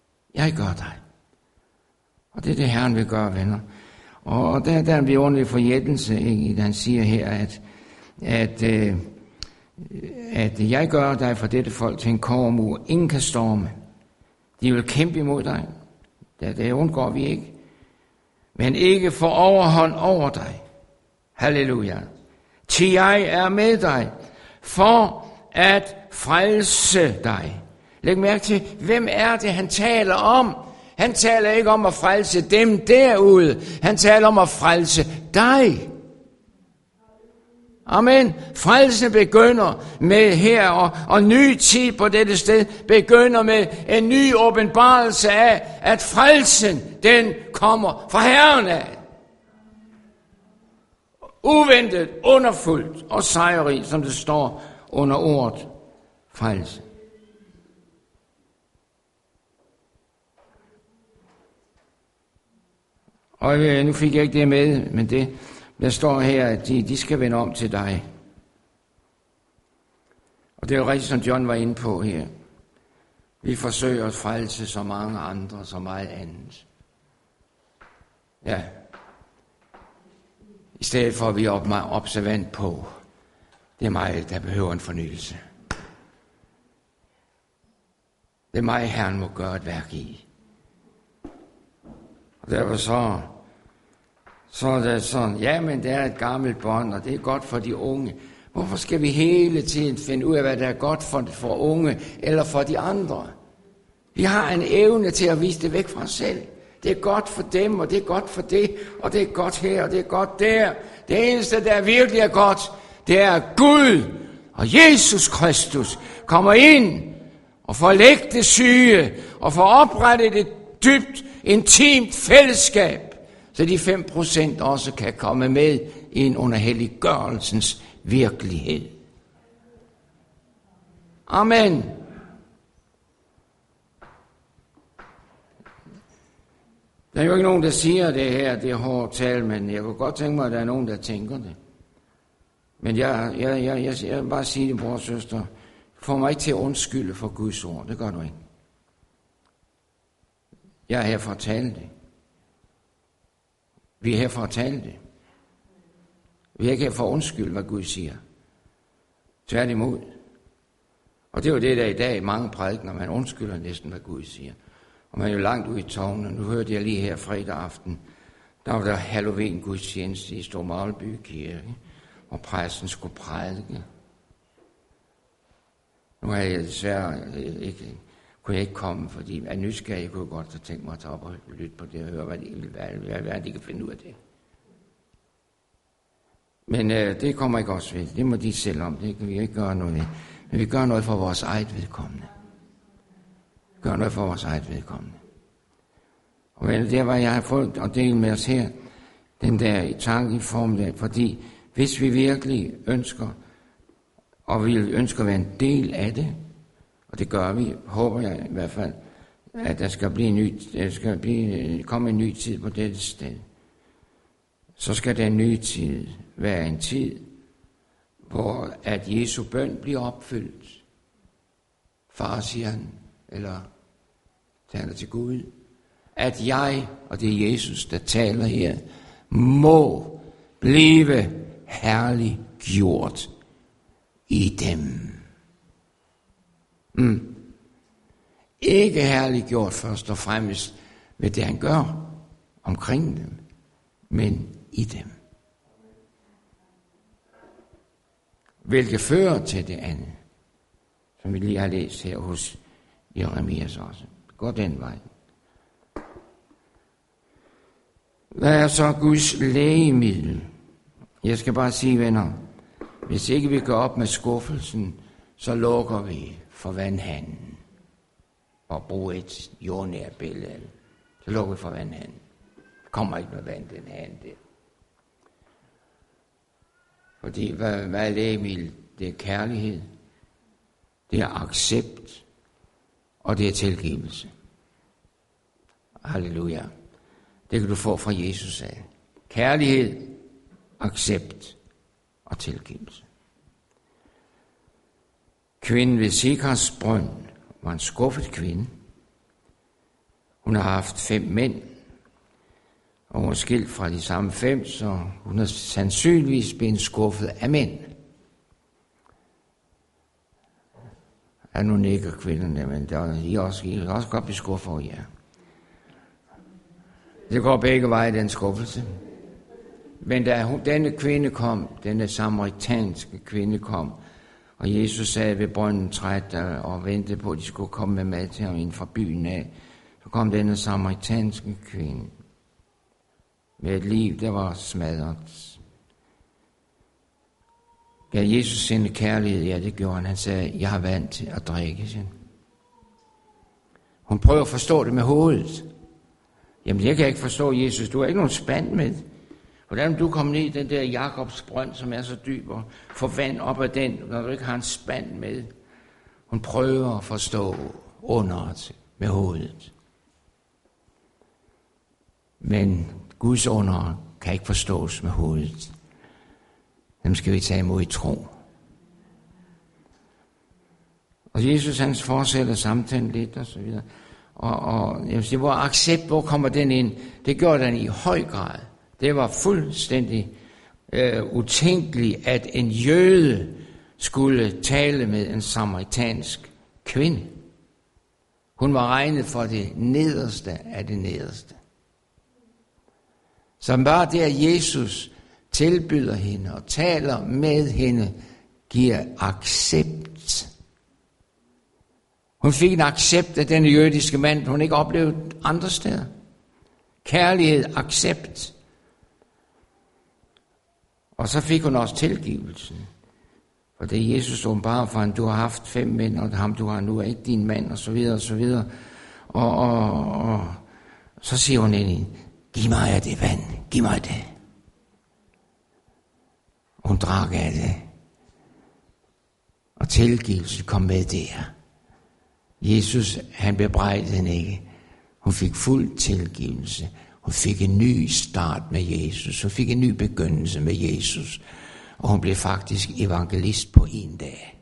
Og det er det, Herren vil gøre, venner. Og der er en vidunderlig forjættelse, ikke? Han siger her, at jeg gør dig for dette folk til en kobbermur. Ingen kan storme. De vil kæmpe imod dig. Det undgår vi ikke. Men ikke få overhånd over dig. Halleluja. Til jeg er med dig, for at frelse dig. Læg mærke til, hvem er det, han taler om? Han taler ikke om at frelse dem derude. Han taler om at frelse dig. Amen. Frelsen begynder med her, og ny tid på dette sted begynder med en ny åbenbarelse af, at frelsen, den kommer fra Herren af. Uventet, underfuldt og sejrigt, som det står under ordet frelse. Og nu fik jeg ikke det med, men der står her, at de skal vende om til dig. Og det er jo rigtigt, som John var inde på her. Vi forsøger at frelse så mange andre, så meget andet. Ja. I stedet for at vi er observant på, det er mig, der behøver en fornyelse. Det er mig, Herren må gøre et værk i. Og derfor så er det sådan, ja, men det er et gammelt bånd, og det er godt for de unge. Hvorfor skal vi hele tiden finde ud af, hvad der er godt for unge, eller for de andre? Vi har en evne til at vise det væk fra os selv. Det er godt for dem, og det er godt for det, og det er godt her, og det er godt der. Det eneste, der virkelig er godt, det er Gud og Jesus Kristus kommer ind og får lægt det syge, og får oprettet et dybt, intimt fællesskab, så de 5% også kan komme med ind under helliggørelsens virkelighed. Amen. Der er jo ikke nogen, der siger det her, det er hårdt tale, men jeg kunne godt tænke mig, at der er nogen, der tænker det. Men jeg vil bare sige det, bror og søster, få mig ikke til at undskylde for Guds ord, det gør du ikke. Jeg er her for at tale det. Vi er her for at tale det. Vi er ikke her for at undskylde, hvad Gud siger. Tværtimod. Og det er jo det, der i dag mange prædikener, man undskylder næsten, hvad Gud siger. Og man er jo langt ude i tårnen. Nu hørte jeg lige her fredag aften, der var der Halloween-gudstjeneste i Stormalby Kirke, og præsten skulle prædike. Nu har jeg desværre kunne jeg ikke komme, fordi af nysgerrig kunne jeg godt have tænkt mig at tage op og lytte på det og høre, hvad de kan finde ud af det. Men det kommer ikke også ved. Det må de selv om. Det kan vi ikke gøre noget ved. Men vi gør noget for vores eget vedkommende. Gør noget for vores eget vedkommende. Og det var, jeg har fået at dele med os her, den der tanke i formiddag, fordi hvis vi virkelig ønsker, og vi ønsker at være en del af det, og det gør vi, håber jeg i hvert fald, at der skal komme en ny tid på dette sted. Så skal den nye tid være en tid, hvor at Jesu bøn bliver opfyldt. Far, siger han, eller taler til Gud, at jeg, og det er Jesus, der taler her, må blive herliggjort i dem. Ikke herliggjort først og fremmest ved det, han gør omkring dem, men i dem. Hvilket fører til det andet, som vi lige har læst her hos Jeremias også. Gå den vej. Hvad er så Guds lægemiddel? Jeg skal bare sige, venner, hvis ikke vi går op med skuffelsen, så lukker vi for vandhanen. Og bruger et jordnært billede. Så lukker vi for vandhanen. Der kommer ikke noget vand, den hane der. Fordi hvad er lægemiddel? Det er kærlighed. Det er accept. Og det er tilgivelse. Halleluja. Det kan du få fra Jesus af. Kærlighed, accept og tilgivelse. Kvinden ved Sikars brønd var en skuffet kvinde. Hun har haft 5 mænd, og hun er skilt fra de samme 5, så hun er sandsynligvis blevet skuffet af mænd. Ja, nu nikker kvinderne, men I kan også godt blive skuffet over jer. Det går begge veje, den skuffelse. Men da denne kvinde kom, denne samaritanske kvinde kom, og Jesus sad ved brønden træt og ventede på, at de skulle komme med mad til ham ind fra byen af, så kom denne samaritanske kvinde med et liv, der var smadret. Gav Jesus sine kærlighed? Ja, det gjorde han. Han sagde, jeg har vant til at drikke. Hun prøver at forstå det med hovedet. Jamen, jeg kan ikke forstå, Jesus, du har ikke nogen spand med. Hvordan du kommer ned i den der Jakobs brønd, som er så dyb, og får vand op af den, når du ikke har en spand med. Hun prøver at forstå underet med hovedet. Men Guds under kan ikke forstås med hovedet. Dem skal vi tage imod i tro. Og Jesus, han fortsætter samtalen lidt og så videre. Og jeg vil sige, hvor accept, hvor kommer den ind? Det gjorde den i høj grad. Det var fuldstændig utænkeligt, at en jøde skulle tale med en samaritansk kvinde. Hun var regnet for det nederste af det nederste. Så bare det, at Jesus tilbyder hende og taler med hende, giver accept. Hun fik en accept af denne jødiske mand, hun ikke oplevede andre steder. Kærlighed, accept. Og så fik hun også tilgivelsen. For det Jesus åbenbart for, at du har haft 5 mænd, og ham du har nu er ikke din mand, og så videre, og så videre. Og så siger hun ind, giv mig af det vand, giv mig det. Hun drak af det. Og tilgivelse kom med der. Jesus, han bebrejdede hende ikke. Hun fik fuld tilgivelse. Hun fik en ny start med Jesus. Hun fik en ny begyndelse med Jesus. Og hun blev faktisk evangelist på en dag.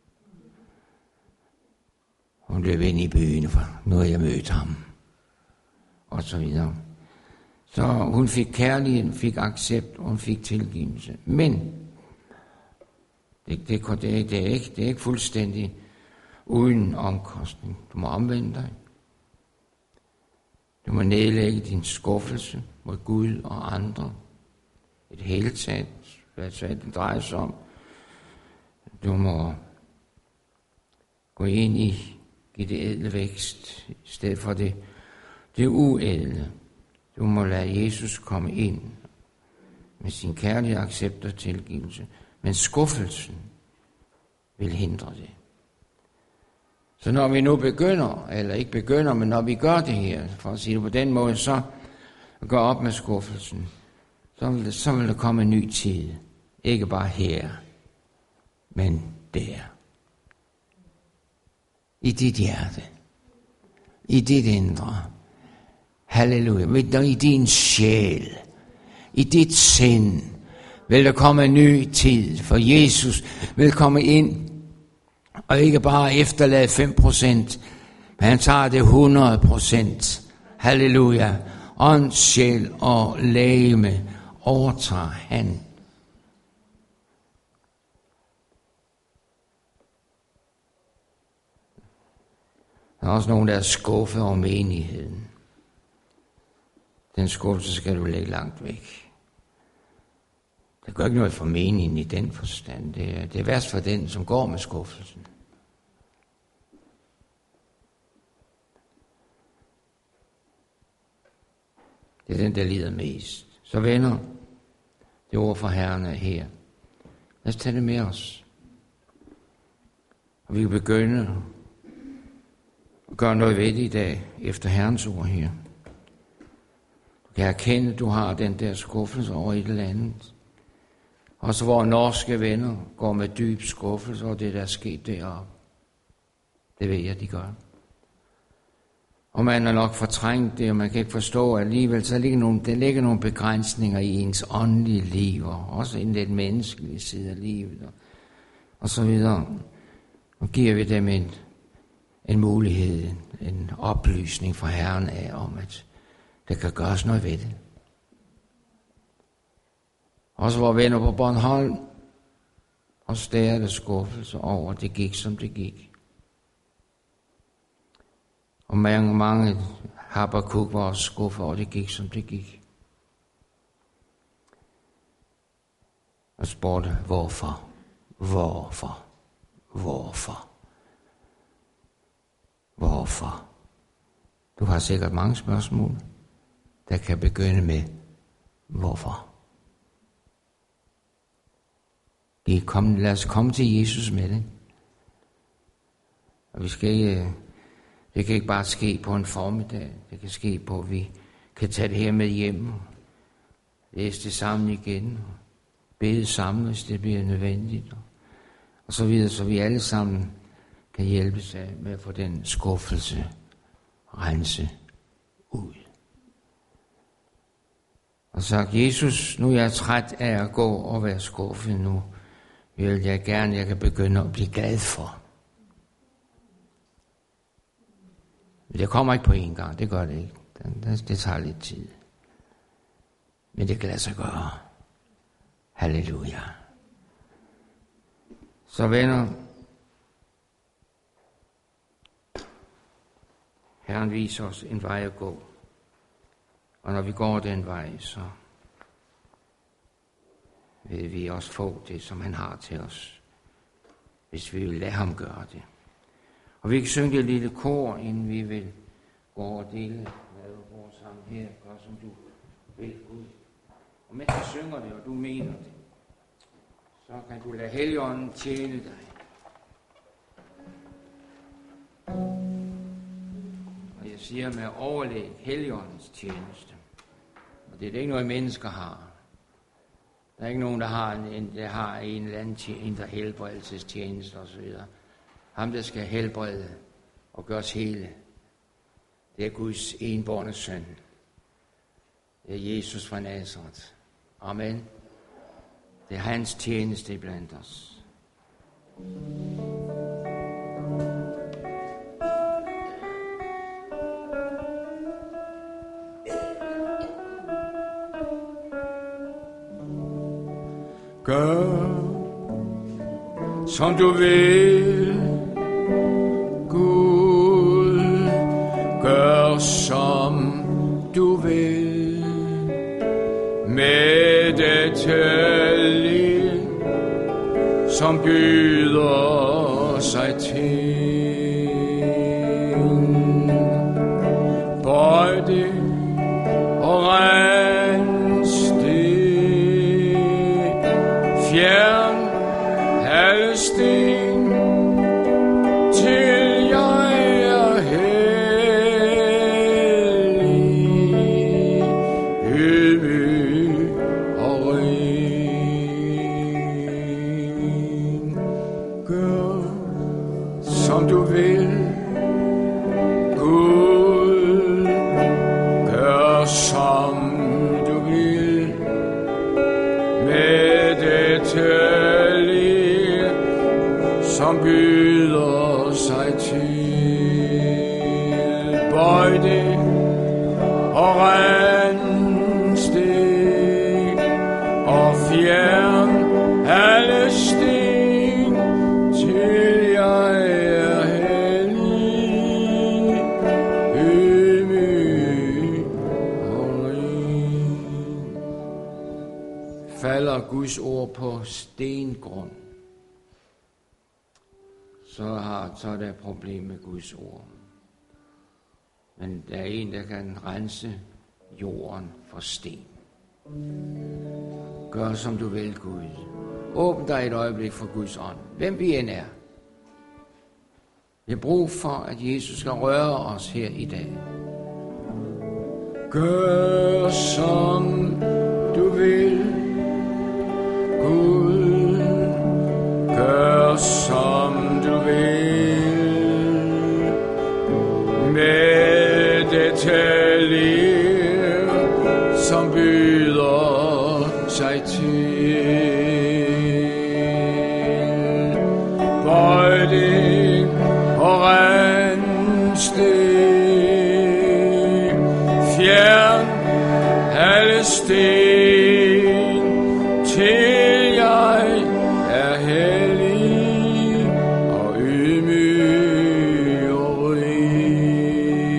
Hun blev ven i byen, for nu har jeg mødt ham. Og så videre. Så hun fik kærlighed, hun fik accept, og hun fik tilgivelse. Men det er ikke fuldstændig uden omkostning. Du må omvende dig. Du må nedlægge din skuffelse mod Gud og andre. Et hele taget, hvad det drejer sig om. Du må gå ind i det ædle vækst, i stedet for det uædle. Du må lade Jesus komme ind med sin kærlige accept og tilgivelse. Men skuffelsen vil hindre det. Så når vi nu begynder, eller ikke begynder, men når vi gør det her, for at sige det på den måde, så går op med skuffelsen, så vil der komme en ny tid. Ikke bare her, men der. I dit hjerte. I dit indre. Halleluja. I din sjæl. I dit sind vil der komme en ny tid, for Jesus vil komme ind og ikke bare efterlade 5%, men han tager det 100%. Halleluja. Ånd, sjæl og legeme overtager han. Der er også nogen, der er skuffet over menigheden. Den skuffelse skal du lægge langt væk. Det gør ikke noget for menigheden i den forstand. Det er værst for den, som går med skuffelsen. Det er den, der lider mest. Så venner, det ord fra Herren er her. Lad os tage det med os. Og vi kan begynde at gøre noget ved det i dag, efter Herrens ord her. Du kan erkende, at du har den der skuffelse over et eller andet. Også hvor norske venner går med dyb skuffelse over det, der er sket deroppe. Det ved jeg, de gør. Og man er nok fortrængt det, og man kan ikke forstå alligevel, så der ligger nogle begrænsninger i ens åndelige liv, og også i den menneskelige side af livet, og så videre. Nu giver vi dem en mulighed, en oplysning fra Herren af, om at der kan gøres noget ved det. Også vores venner på Bornholm, og stærede skuffelse over, det gik som det gik. Og mange Habakuk var også skuffet, og det gik, som det gik. Og spurgte, hvorfor? Du har sikkert mange spørgsmål, der kan begynde med, hvorfor? Lad os komme til Jesus med det. Og det kan ikke bare ske på en formiddag. Det kan ske på, at vi kan tage det her med hjem, læse det sammen igen, og bede sammen, hvis det bliver nødvendigt, og så videre, så vi alle sammen kan hjælpes af med at få den skuffelse rense ud. Og sagt, Jesus, nu er jeg træt af at gå og være skuffet nu. Vil jeg gerne, jeg kan begynde at blive glad for. Men det kommer ikke på en gang, det gør det ikke. Det tager lidt tid. Men det kan lade sig gøre. Halleluja. Så venner, Herren viser os en vej at gå. Og når vi går den vej, så vil vi også få det, som han har til os, hvis vi vil lade ham gøre det. Og vi kan synge et lille kor, inden vi vil gå over og dele med vores sammen her. Gør som du vil, Gud. Og mens vi synger det, og du mener det, så kan du lade Helligånden tjene dig. Og jeg siger med overlæg Helligåndens tjeneste. Og det er ikke noget, mennesker har. Der er ikke nogen, der har en eller anden der helbredelsestjeneste osv. Ham, der skal helbrede og gøre os hele, det er Guds enbårne søn. Det er Jesus fra Nazareth. Amen. Det er hans tjeneste blandt os. Gør, som du vil, Gud. Gør, som du vil, med dette liv, som byder sig til. Bøj det og rens det, fjern alle sten, til jeg er hellig, ydmyg og ren. Gør, som du vil, Gud. Gør, som du vil, med dette liv, som byder sig til. Bøj det og rens det, og fjern alle sten, til jeg er hellig, ydmyg og ren. Falder Guds ord på stengrund, så er der et problem med Guds ord. Men der er en, der kan rense jorden for sten. Gør som du vil, Gud. Åbn dig et øjeblik for Guds ånd. Hvem vi end er. Vi har brug for, at Jesus skal røre os her i dag. Gør, som du vil, Gud. Gør, som du vil, med dette liv, som byder sig til. Bøj det og rens det, fjern alle sten, til jeg er hellig og ydmyg og ren.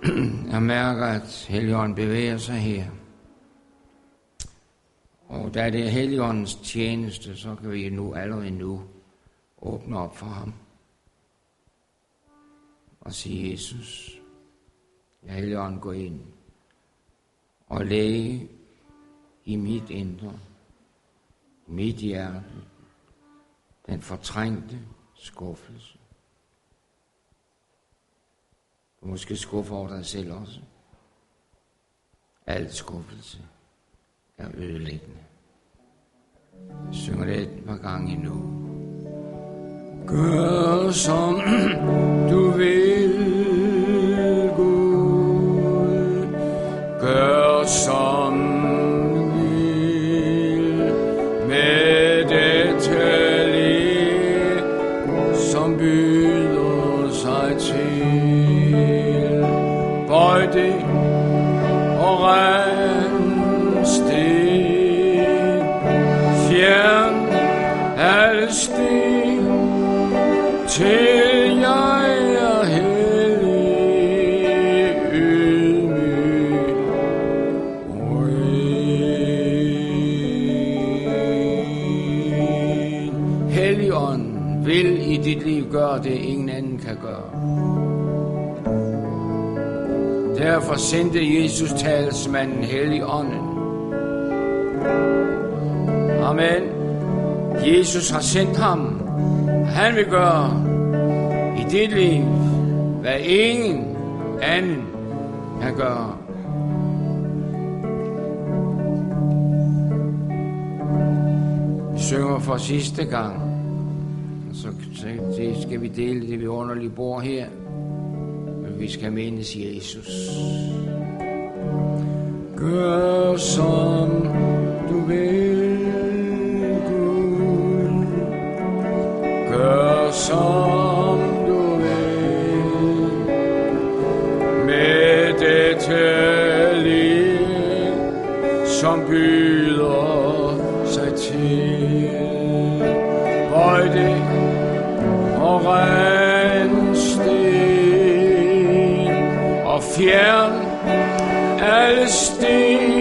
Jeg mærker, at Helligånden bevæger sig her. Og da det er Helligåndens tjeneste, så kan vi allerede nu åbne op for ham. Og sige, Jesus, ja, Helligånden, gå ind og lægge i mit indre, i mit hjerte, den fortrængte skuffelse. Du måske skuffer over dig selv også. Al skuffelse er ødelæggende. Jeg synger det et par gange endnu. Gør som du vil, Gud. Gør som du vil. Med dette liv, som byder sig til. Bøj det og rensten. Fjern alle sten. Til jeg er hellig, ydmyg og ren. Helligånden vil i dit liv gøre det, ingen anden kan gøre. Derfor sendte Jesus talsmanden Helligånden. Amen. Jesus har sendt ham. Han vil gøre i dit liv, hvad ingen anden kan gøre. Vi synger for sidste gang, og så skal vi dele det vidunderlige bord her, men vi skal mindes Jesus. Gør som du vil, Gud. Gør som du vil. Med dette liv, som byder sig til. Bøj det og rens det og fjern alle sten.